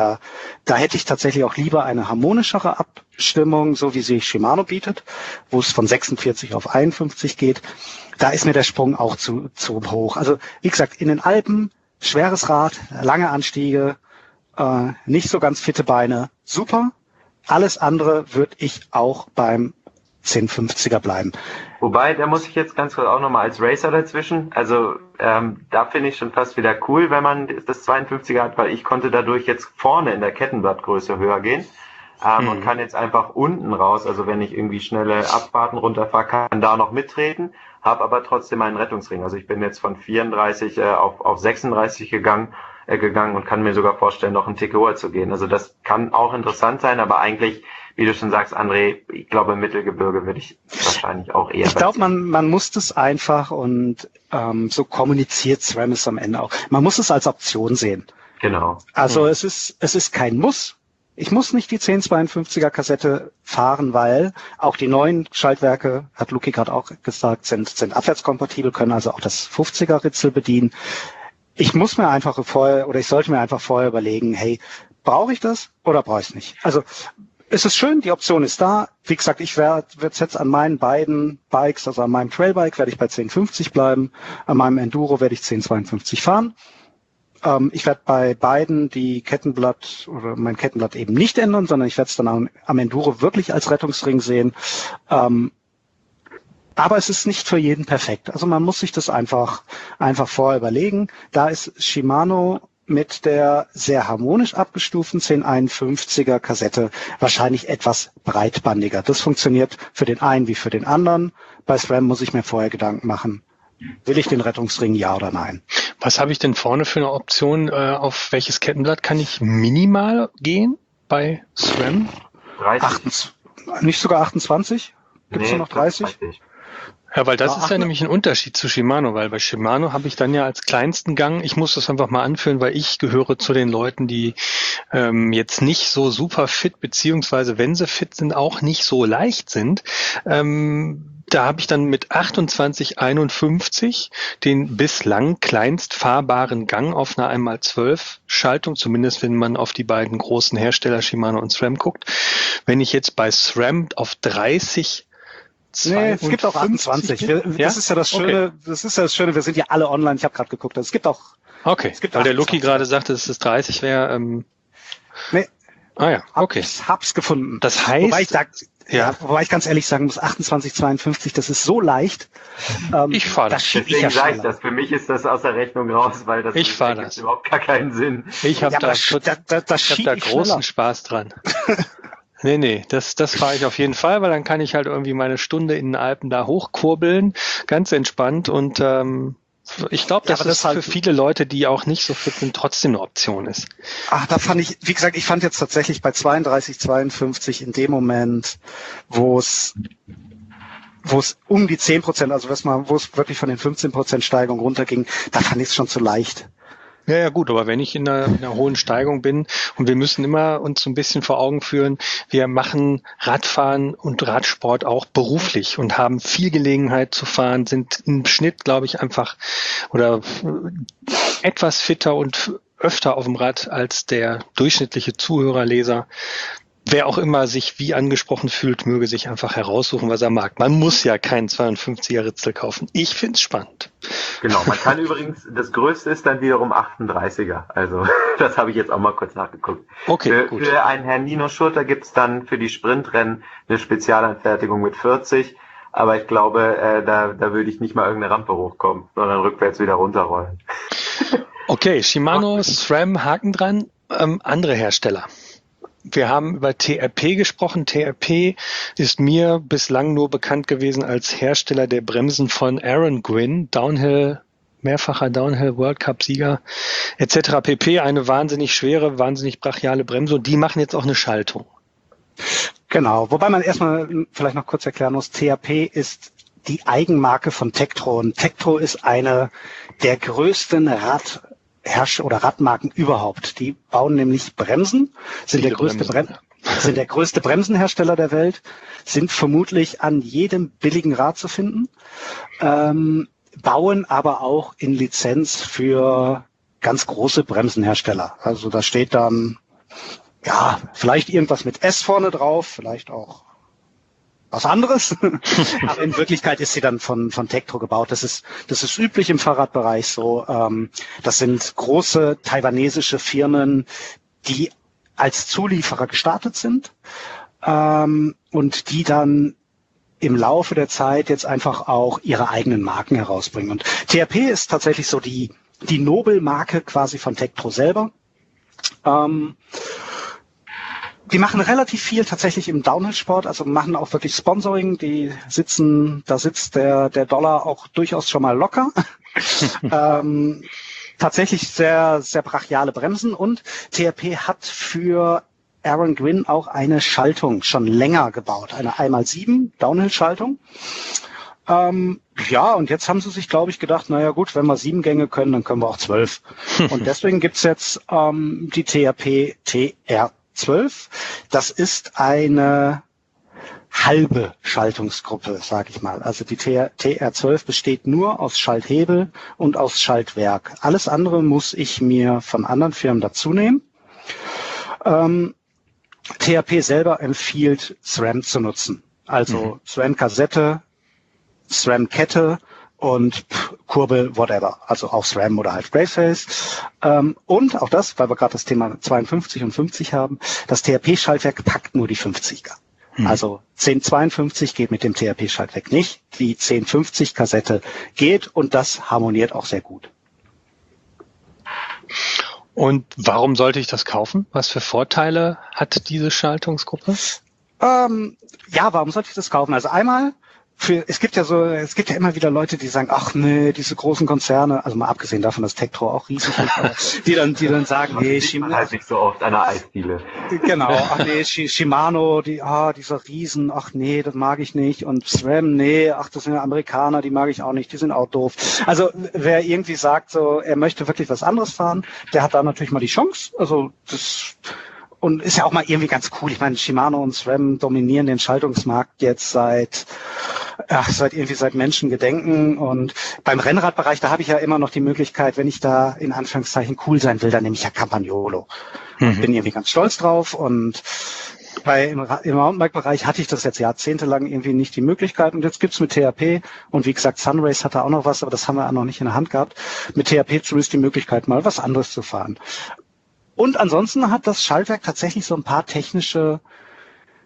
hätte ich tatsächlich auch lieber eine harmonischere Abstimmung, so wie sie Shimano bietet, wo es von 46 auf 51 geht. Da ist mir der Sprung auch zu hoch. Also wie gesagt, in den Alpen, schweres Rad, lange Anstiege, nicht so ganz fitte Beine, super. Alles andere würde ich auch beim 1050er bleiben. Wobei, da muss ich jetzt ganz kurz auch nochmal als Racer dazwischen, also da finde ich schon fast wieder cool, wenn man das 52er hat, weil ich konnte dadurch jetzt vorne in der Kettenblattgröße höher gehen und kann jetzt einfach unten raus, also wenn ich irgendwie schnelle Abfahrten runterfahre, kann da noch mittreten, habe aber trotzdem einen Rettungsring. Also ich bin jetzt von 34 auf 36 gegangen und kann mir sogar vorstellen, noch einen Tick höher zu gehen. Also das kann auch interessant sein, aber eigentlich, wie du schon sagst, André, ich glaube, im Mittelgebirge würde ich wahrscheinlich auch eher. Ich glaube, man muss das einfach und so kommuniziert SRAM es am Ende auch. Man muss es als Option sehen. Genau. Also es ist kein Muss. Ich muss nicht die 1052er Kassette fahren, weil auch die neuen Schaltwerke, hat Luki gerade auch gesagt, sind abwärtskompatibel, können also auch das 50er Ritzel bedienen. Ich sollte mir einfach vorher überlegen, hey, brauche ich das oder brauche ich es nicht? Also es ist schön, die Option ist da. Wie gesagt, ich werde jetzt an meinen beiden Bikes, also an meinem Trailbike werde ich bei 1050 bleiben, an meinem Enduro werde ich 1052 fahren. Ich werde bei beiden mein Kettenblatt eben nicht ändern, sondern ich werde es dann am Enduro wirklich als Rettungsring sehen. Aber es ist nicht für jeden perfekt. Also man muss sich das einfach vorher überlegen. Da ist Shimano mit der sehr harmonisch abgestuften 1051er Kassette wahrscheinlich etwas breitbandiger. Das funktioniert für den einen wie für den anderen. Bei SRAM muss ich mir vorher Gedanken machen. Will ich den Rettungsring, ja oder nein? Was habe ich denn vorne für eine Option? Auf welches Kettenblatt kann ich minimal gehen bei SRAM? 30. Nicht sogar 28? Gibt es nur noch 30? Ja, weil das ist ja nämlich ein Unterschied zu Shimano, weil bei Shimano habe ich dann ja als kleinsten Gang, ich muss das einfach mal anführen, weil ich gehöre zu den Leuten, die jetzt nicht so super fit, beziehungsweise wenn sie fit sind, auch nicht so leicht sind. Da habe ich dann mit 2851 den bislang kleinst fahrbaren Gang auf einer 1x12 Schaltung, zumindest wenn man auf die beiden großen Hersteller Shimano und SRAM guckt. Wenn ich jetzt bei SRAM auf 30 Nee, es gibt auch 28. Das ist ja das Schöne, wir sind ja alle online, ich habe gerade geguckt. Es gibt auch. Okay, weil der Luki gerade sagte, dass es 30 wäre. Nee. Ah ja, okay. Hab's gefunden. Das heißt, wobei ich Ja, wobei ich ganz ehrlich sagen muss, 28,52, das ist so leicht. Ich fahre das. Deswegen sage ich das. Für mich ist das aus der Rechnung raus, weil das gibt überhaupt gar keinen Sinn. Ich habe da großen Spaß dran. Nee, das fahre ich auf jeden Fall, weil dann kann ich halt irgendwie meine Stunde in den Alpen da hochkurbeln, ganz entspannt und ich glaube, dass das für viele Leute, die auch nicht so fit sind, trotzdem eine Option ist. Ach, da fand ich, wie gesagt, ich fand jetzt tatsächlich bei 32,52 in dem Moment, wo es um die 10%, also wo es wirklich von den 15% Steigung runterging, da fand ich es schon zu leicht. Ja, gut, aber wenn ich in einer hohen Steigung bin und wir müssen immer uns so ein bisschen vor Augen führen, wir machen Radfahren und Radsport auch beruflich und haben viel Gelegenheit zu fahren, sind im Schnitt, glaube ich, einfach oder etwas fitter und öfter auf dem Rad als der durchschnittliche Zuhörer, Leser. Wer auch immer sich wie angesprochen fühlt, möge sich einfach heraussuchen, was er mag. Man muss ja keinen 52er Ritzel kaufen. Ich find's spannend. Genau, man kann übrigens, das Größte ist dann wiederum 38er. Also das habe ich jetzt auch mal kurz nachgeguckt. Okay, gut. Für einen Herrn Nino Schurter gibt's dann für die Sprintrennen eine Spezialanfertigung mit 40. Aber ich glaube, da würde ich nicht mal irgendeine Rampe hochkommen, sondern rückwärts wieder runterrollen. Okay, Shimano, SRAM, Haken dran. Andere Hersteller. Wir haben über TRP gesprochen. TRP ist mir bislang nur bekannt gewesen als Hersteller der Bremsen von Aaron Gwin, mehrfacher Downhill World Cup Sieger etc. pp. Eine wahnsinnig schwere, wahnsinnig brachiale Bremse und die machen jetzt auch eine Schaltung. Genau, wobei man erstmal vielleicht noch kurz erklären muss, TRP ist die Eigenmarke von Tektro und Tektro ist eine der größten Radmarken überhaupt. Die bauen nämlich Bremsen, sind der größte Bremsenhersteller der Welt, sind vermutlich an jedem billigen Rad zu finden, bauen aber auch in Lizenz für ganz große Bremsenhersteller. Also da steht dann, ja, vielleicht irgendwas mit S vorne drauf, vielleicht auch was anderes. Aber in Wirklichkeit ist sie dann von Tektro gebaut. Das ist üblich im Fahrradbereich so. Das sind große taiwanesische Firmen, die als Zulieferer gestartet sind und die dann im Laufe der Zeit jetzt einfach auch ihre eigenen Marken herausbringen. Und TRP ist tatsächlich so die Nobelmarke quasi von Tektro selber. Die machen relativ viel tatsächlich im Downhill-Sport, also machen auch wirklich Sponsoring. Da sitzt der Dollar auch durchaus schon mal locker. Tatsächlich sehr, sehr brachiale Bremsen und TRP hat für Aaron Gwin auch eine Schaltung schon länger gebaut, eine 1x7 Downhill-Schaltung. Ja, und jetzt haben sie sich, glaube ich, gedacht, naja gut, wenn wir 7 Gänge können, dann können wir auch 12. Und deswegen gibt's jetzt die TRP TR12. Das ist eine halbe Schaltungsgruppe, sage ich mal. Also die TR12 besteht nur aus Schalthebel und aus Schaltwerk. Alles andere muss ich mir von anderen Firmen dazu nehmen. TRP selber empfiehlt SRAM zu nutzen. Also SRAM-Kassette, SRAM-Kette und Kurbel, whatever. Also auch SRAM oder halt Braceface. Und auch das, weil wir gerade das Thema 52 und 50 haben, das TRP-Schaltwerk packt nur die 50er. Also 1052 geht mit dem TRP-Schaltwerk nicht. Die 1050 Kassette geht und das harmoniert auch sehr gut. Und warum sollte ich das kaufen? Was für Vorteile hat diese Schaltungsgruppe? Ja, warum sollte ich das kaufen? Also einmal, es gibt ja immer wieder Leute, die sagen, ach nee, diese großen Konzerne, also mal abgesehen davon, dass Tektro auch riesig ist, aber die dann sagen, nee, Shimano halt nicht so oft an der Eisdiele. Genau, ach nee, Shimano, dieser Riesen, ach nee, das mag ich nicht und SRAM, nee, ach, das sind ja Amerikaner, die mag ich auch nicht, die sind auch doof. Also wer irgendwie sagt, so, er möchte wirklich was anderes fahren, der hat da natürlich mal die Chance, also das. Und ist ja auch mal irgendwie ganz cool. Ich meine, Shimano und SRAM dominieren den Schaltungsmarkt jetzt seit Menschengedenken. Und beim Rennradbereich, da habe ich ja immer noch die Möglichkeit, wenn ich da in Anführungszeichen cool sein will, dann nehme ich ja Campagnolo. Bin irgendwie ganz stolz drauf. Und im Mountainbike-Bereich hatte ich das jetzt jahrzehntelang irgendwie nicht die Möglichkeit. Und jetzt gibt's mit TRP, und wie gesagt, Sunrace hatte auch noch was, aber das haben wir auch noch nicht in der Hand gehabt, mit TRP zumindest die Möglichkeit, mal was anderes zu fahren. Und ansonsten hat das Schaltwerk tatsächlich so ein paar technische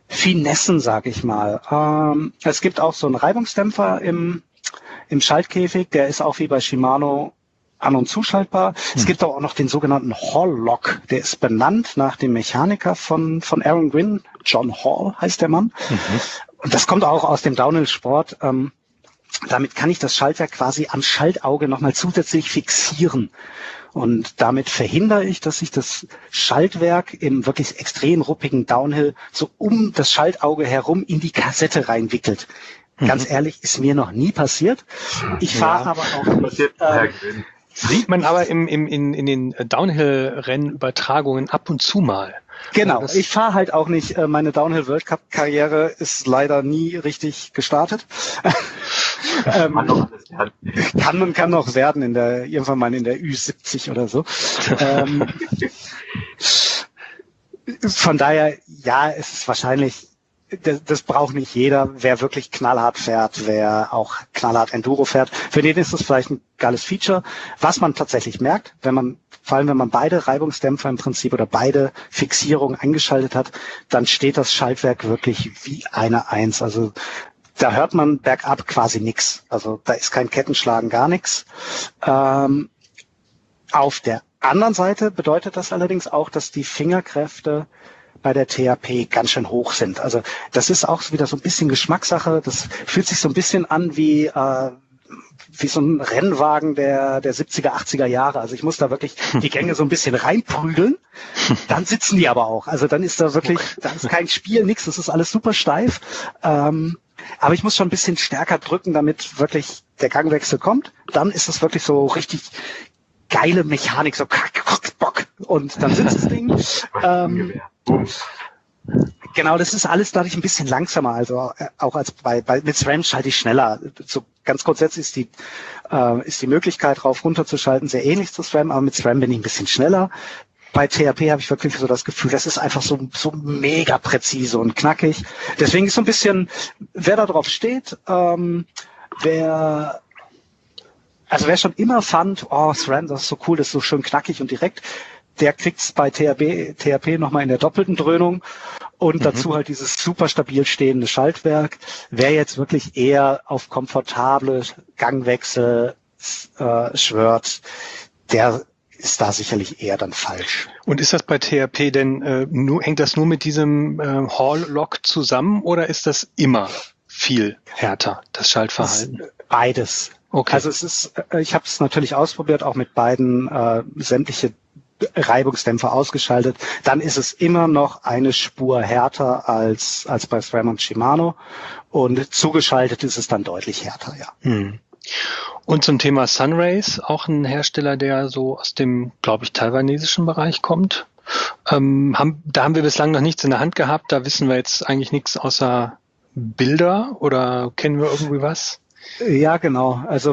Finessen, sag ich mal. Es gibt auch so einen Reibungsdämpfer im Schaltkäfig, der ist auch wie bei Shimano an- und zuschaltbar. Es gibt auch noch den sogenannten Hall-Lock, der ist benannt nach dem Mechaniker von Aaron Gwin, John Hall heißt der Mann. Und das kommt auch aus dem Downhill-Sport. Damit kann ich das Schaltwerk quasi am Schaltauge nochmal zusätzlich fixieren. Und damit verhindere ich, dass sich das Schaltwerk im wirklich extrem ruppigen Downhill so um das Schaltauge herum in die Kassette reinwickelt. Ganz ehrlich, ist mir noch nie passiert. Ich fahre aber auch nicht. Sieht man aber in den Downhill-Rennübertragungen ab und zu mal. Genau, ich fahre halt auch nicht. Meine Downhill-World-Cup-Karriere ist leider nie richtig gestartet. Kann noch alles werden. Kann noch werden irgendwann mal in der Ü70 oder so. Von daher, ja, es ist wahrscheinlich, das braucht nicht jeder. Wer wirklich knallhart fährt, wer auch knallhart Enduro fährt, für den ist es vielleicht ein geiles Feature. Was man tatsächlich merkt, vor allem wenn man beide Reibungsdämpfer im Prinzip oder beide Fixierungen eingeschaltet hat, dann steht das Schaltwerk wirklich wie eine Eins. Also da hört man bergab quasi nichts. Also da ist kein Kettenschlagen, gar nichts. Auf der anderen Seite bedeutet das allerdings auch, dass die Fingerkräfte bei der THP ganz schön hoch sind. Also das ist auch wieder so ein bisschen Geschmackssache. Das fühlt sich so ein bisschen an wie so ein Rennwagen der 70er, 80er Jahre. Also ich muss da wirklich die Gänge so ein bisschen reinprügeln. Dann sitzen die aber auch. Also dann ist da wirklich, da ist kein Spiel, nichts. Das ist alles super steif. Aber ich muss schon ein bisschen stärker drücken, damit wirklich der Gangwechsel kommt. Dann ist es wirklich so richtig geile Mechanik, so bock, und dann sitzt das Ding. Genau, das ist alles dadurch ein bisschen langsamer, also auch als mit SRAM schalte ich schneller. So ganz grundsätzlich ist die Möglichkeit, rauf runter zu schalten, sehr ähnlich zu SRAM, aber mit SRAM bin ich ein bisschen schneller. Bei THP habe ich wirklich so das Gefühl, das ist einfach so mega präzise und knackig. Deswegen ist so ein bisschen, wer da drauf steht, wer schon immer fand, SRAM, das ist so cool, das ist so schön knackig und direkt, der kriegt's bei THP nochmal in der doppelten Dröhnung und dazu halt dieses super stabil stehende Schaltwerk. Wer jetzt wirklich eher auf komfortable Gangwechsel schwört, der ist da sicherlich eher dann falsch. Und ist das bei THP denn hängt das nur mit diesem Hall-Lock zusammen oder ist das immer viel härter, das Schaltverhalten? Beides. Okay. Also ich habe es natürlich ausprobiert, auch mit beiden sämtliche Reibungsdämpfer ausgeschaltet. Dann ist es immer noch eine Spur härter als bei SRAM und Shimano und zugeschaltet ist es dann deutlich härter, ja. Und zum Thema Sunrace, auch ein Hersteller, der so aus dem, glaube ich, taiwanesischen Bereich kommt. Da haben wir bislang noch nichts in der Hand gehabt. Da wissen wir jetzt eigentlich nichts außer Bilder oder kennen wir irgendwie was? Ja, genau. Also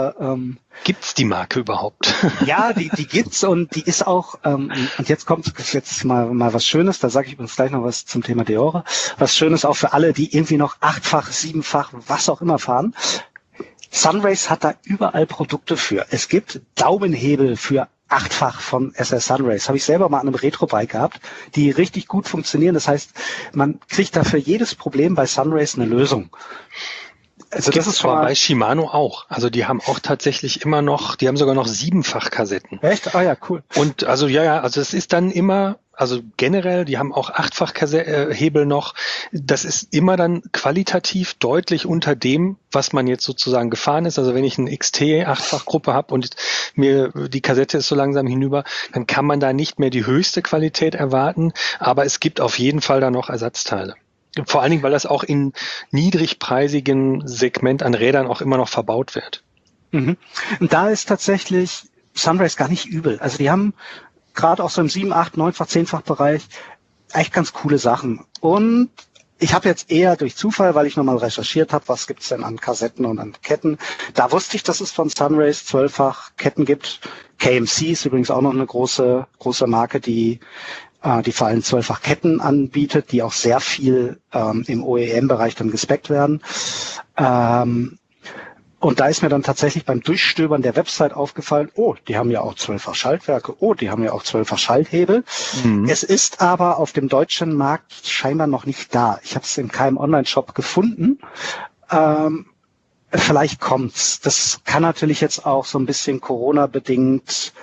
gibt's die Marke überhaupt? Ja, die gibt's und die ist auch, und jetzt kommt mal was Schönes, da sage ich übrigens gleich noch was zum Thema Deore. Was Schönes auch für alle, die irgendwie noch 8-fach, 7-fach, was auch immer fahren. Sunrace hat da überall Produkte für. Es gibt Daumenhebel für 8-fach von SS Sunrace. Habe ich selber mal an einem Retro-Bike gehabt, die richtig gut funktionieren. Das heißt, man kriegt da für jedes Problem bei Sunrace eine Lösung. Also das ist schon mal bei Shimano auch. Also die haben auch tatsächlich die haben sogar noch 7-fach Kassetten. Echt? Ah ja, cool. Und also also es ist dann immer, also generell, die haben auch 8-fach Hebel noch. Das ist immer dann qualitativ deutlich unter dem, was man jetzt sozusagen gefahren ist. Also wenn ich eine XT 8-fach Gruppe habe und mir die Kassette ist so langsam hinüber, dann kann man da nicht mehr die höchste Qualität erwarten. Aber es gibt auf jeden Fall da noch Ersatzteile. Vor allen Dingen, weil das auch in niedrigpreisigen Segment an Rädern auch immer noch verbaut wird. Und da ist tatsächlich Sunrace gar nicht übel. Also die haben gerade auch so im 7, 8, 9-fach, 10-fach Bereich echt ganz coole Sachen. Und ich habe jetzt eher durch Zufall, weil ich nochmal recherchiert habe, was gibt's denn an Kassetten und an Ketten. Da wusste ich, dass es von Sunrace 12-fach Ketten gibt. KMC ist übrigens auch noch eine große Marke, die vor allem 12-fach Ketten anbietet, die auch sehr viel im OEM-Bereich dann gespeckt werden. Und da ist mir dann tatsächlich beim Durchstöbern der Website aufgefallen, oh, die haben ja auch 12-fach Schaltwerke, oh, die haben ja auch 12-fach Schalthebel. Es ist aber auf dem deutschen Markt scheinbar noch nicht da. Ich habe es in keinem Online-Shop gefunden. Vielleicht kommt's. Das kann natürlich jetzt auch so ein bisschen Corona-bedingt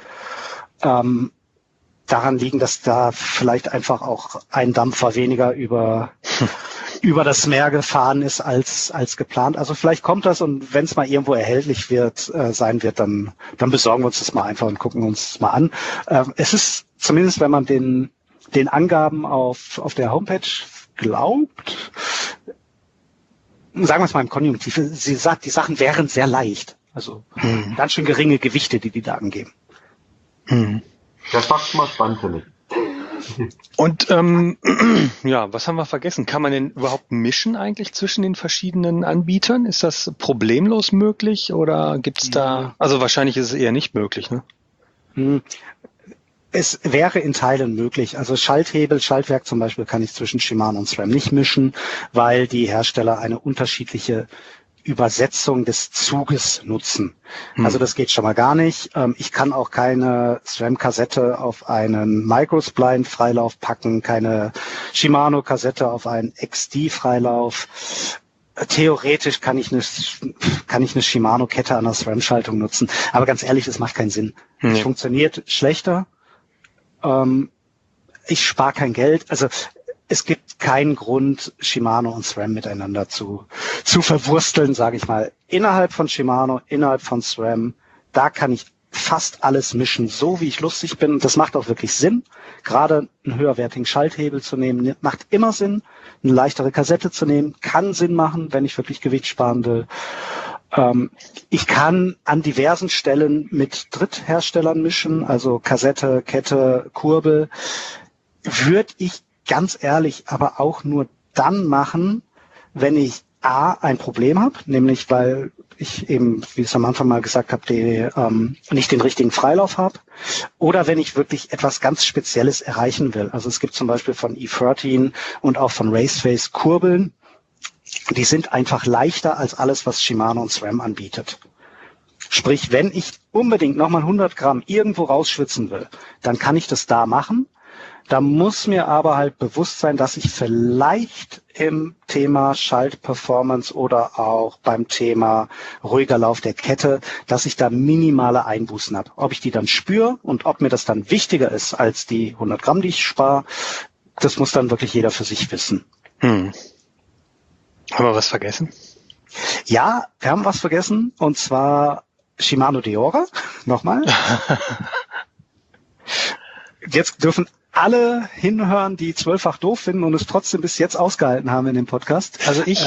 daran liegen, dass da vielleicht einfach auch ein Dampfer weniger über das Meer gefahren ist als geplant. Also vielleicht kommt das, und wenn es mal irgendwo erhältlich sein wird, dann besorgen wir uns das mal einfach und gucken uns das mal an. Es ist zumindest, wenn man den Angaben auf der Homepage glaubt, sagen wir es mal im Konjunktiv, sie sagt, die Sachen wären sehr leicht. Also ganz schön geringe Gewichte, die da angeben. Das macht es mal spannend für mich. Und ja, was haben wir vergessen? Kann man denn überhaupt mischen eigentlich zwischen den verschiedenen Anbietern? Ist das problemlos möglich oder gibt's da? Also wahrscheinlich ist es eher nicht möglich, ne? Es wäre in Teilen möglich. Also Schalthebel, Schaltwerk zum Beispiel kann ich zwischen Shimano und SRAM nicht mischen, weil die Hersteller eine unterschiedliche Übersetzung des Zuges nutzen. Also das geht schon mal gar nicht. Ich kann auch keine SRAM-Kassette auf einen Microspline-Freilauf packen, keine Shimano-Kassette auf einen XD-Freilauf. Theoretisch kann ich eine Shimano-Kette an der SRAM-Schaltung nutzen. Aber ganz ehrlich, das macht keinen Sinn. Es funktioniert schlechter. Ich spare kein Geld. Also es gibt keinen Grund, Shimano und SRAM miteinander zu verwursteln, sage ich mal. Innerhalb von Shimano, innerhalb von SRAM, da kann ich fast alles mischen, so wie ich lustig bin. Das macht auch wirklich Sinn. Gerade einen höherwertigen Schalthebel zu nehmen, macht immer Sinn. Eine leichtere Kassette zu nehmen, kann Sinn machen, wenn ich wirklich Gewicht sparen will. Ich kann an diversen Stellen mit Drittherstellern mischen, also Kassette, Kette, Kurbel. Würde ich ganz ehrlich aber auch nur dann machen, wenn ich ein Problem habe, nämlich weil ich eben, wie ich es am Anfang mal gesagt habe, nicht den richtigen Freilauf habe, oder wenn ich wirklich etwas ganz Spezielles erreichen will. Also es gibt zum Beispiel von E13 und auch von Raceface Kurbeln, die sind einfach leichter als alles, was Shimano und SRAM anbietet. Sprich, wenn ich unbedingt nochmal 100 Gramm irgendwo rausschwitzen will, dann kann ich das da machen. Da muss mir aber halt bewusst sein, dass ich vielleicht im Thema Schaltperformance oder auch beim Thema ruhiger Lauf der Kette, dass ich da minimale Einbußen habe. Ob ich die dann spüre und ob mir das dann wichtiger ist als die 100 Gramm, die ich spare, das muss dann wirklich jeder für sich wissen. Haben wir was vergessen? Ja, wir haben was vergessen, und zwar Shimano Deore. Nochmal. Jetzt dürfen alle hinhören, die 12-fach doof finden und es trotzdem bis jetzt ausgehalten haben in dem Podcast. Also ich.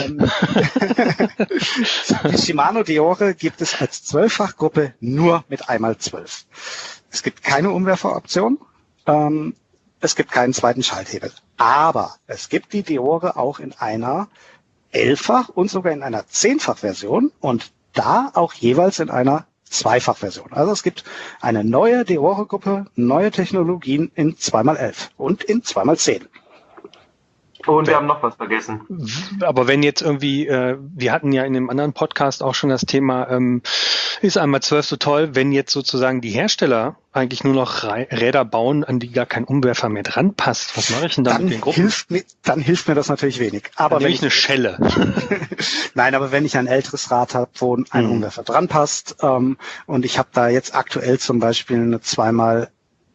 Die Shimano Deore gibt es als 12-fach-Gruppe nur mit 1x12. Es gibt keine Umwerferoption. Es gibt keinen zweiten Schalthebel. Aber es gibt die Deore auch in einer 11-fach und sogar in einer 10-fach-Version und da auch jeweils in einer Zweifach-Version. Also es gibt eine neue Deore-Gruppe, neue Technologien in 2x11 und in 2x10. Und wir haben noch was vergessen. Aber wenn jetzt irgendwie, wir hatten ja in dem anderen Podcast auch schon das Thema, ist 1x12 so toll, wenn jetzt sozusagen die Hersteller eigentlich nur noch Räder bauen, an die gar kein Umwerfer mehr dran passt. Was mache ich denn da mit den Gruppen? Dann hilft mir das natürlich wenig. Aber wenn ich eine Schelle. Nein, aber wenn ich ein älteres Rad habe, wo ein Umwerfer dran passt, und ich habe da jetzt aktuell zum Beispiel eine 2x11,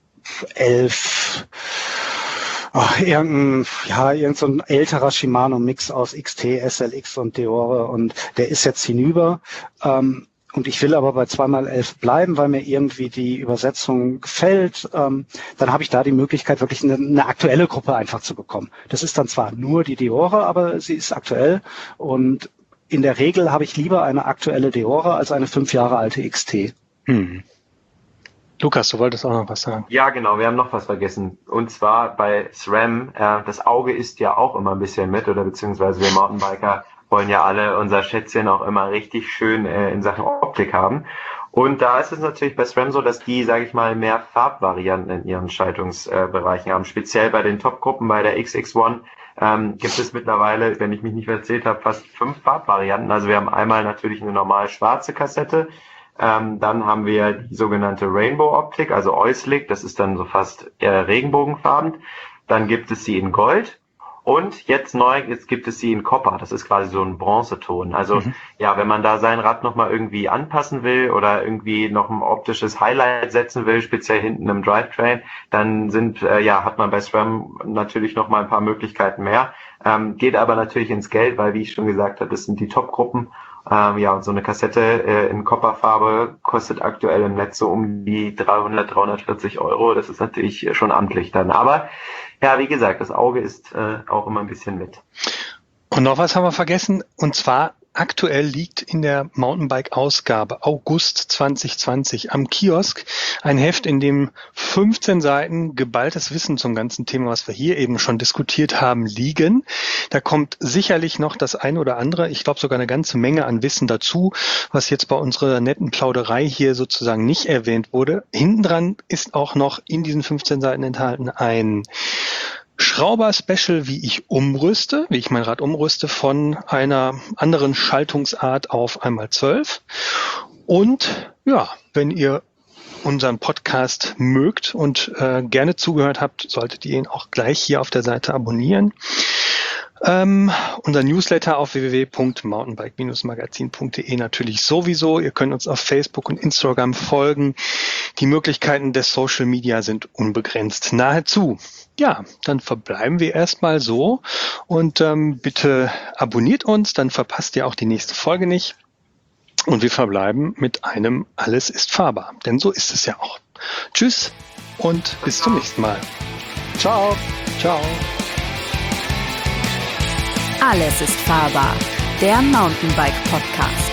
irgend so ein älterer Shimano-Mix aus XT, SLX und Deore, und der ist jetzt hinüber. Und ich will aber bei 2x11 bleiben, weil mir irgendwie die Übersetzung gefällt, dann habe ich da die Möglichkeit, wirklich eine aktuelle Gruppe einfach zu bekommen. Das ist dann zwar nur die Deore, aber sie ist aktuell, und in der Regel habe ich lieber eine aktuelle Deore als eine 5 Jahre alte XT. Lukas, du wolltest auch noch was sagen. Ja, genau, wir haben noch was vergessen. Und zwar bei SRAM, das Auge isst ja auch immer ein bisschen mit, oder beziehungsweise wir Mountainbiker wollen ja alle unser Schätzchen auch immer richtig schön in Sachen Optik haben. Und da ist es natürlich bei SRAM so, dass die, sage ich mal, mehr Farbvarianten in ihren Schaltungsbereichen haben. Speziell bei den Top-Gruppen, bei der XX1 gibt es mittlerweile, wenn ich mich nicht verzählt habe, fast 5 Farbvarianten. Also wir haben einmal natürlich eine normal schwarze Kassette, dann haben wir die sogenannte Rainbow-Optik, also Euslig, das ist dann so fast regenbogenfarben. Dann gibt es sie in Gold. Und jetzt gibt es sie in Copper. Das ist quasi so ein Bronzeton. Also ja, wenn man da sein Rad nochmal irgendwie anpassen will oder irgendwie noch ein optisches Highlight setzen will, speziell hinten im Drivetrain, dann hat man bei SRAM natürlich nochmal ein paar Möglichkeiten mehr. Geht aber natürlich ins Geld, weil, wie ich schon gesagt habe, das sind die Top-Gruppen. Und so eine Kassette in Copperfarbe kostet aktuell im Netz so um die 340 €. Das ist natürlich schon amtlich dann. Aber ja, wie gesagt, das Auge ist auch immer ein bisschen mit. Und noch was haben wir vergessen, und zwar aktuell liegt in der Mountainbike-Ausgabe August 2020 am Kiosk ein Heft, in dem 15 Seiten geballtes Wissen zum ganzen Thema, was wir hier eben schon diskutiert haben, liegen. Da kommt sicherlich noch das ein oder andere, ich glaube sogar eine ganze Menge an Wissen dazu, was jetzt bei unserer netten Plauderei hier sozusagen nicht erwähnt wurde. Hintendran ist auch noch in diesen 15 Seiten enthalten ein Schrauber-Special, wie ich mein Rad umrüste von einer anderen Schaltungsart auf 1x12. Und ja, wenn ihr unseren Podcast mögt und gerne zugehört habt, solltet ihr ihn auch gleich hier auf der Seite abonnieren. Unser Newsletter auf www.mountainbike-magazin.de natürlich sowieso. Ihr könnt uns auf Facebook und Instagram folgen. Die Möglichkeiten des Social Media sind unbegrenzt, nahezu. Ja, dann verbleiben wir erstmal so und bitte abonniert uns, dann verpasst ihr auch die nächste Folge nicht. Und wir verbleiben mit einem Alles ist fahrbar, denn so ist es ja auch. Tschüss und bis zum nächsten Mal. Ciao. Ciao. Alles ist fahrbar, der Mountainbike Podcast.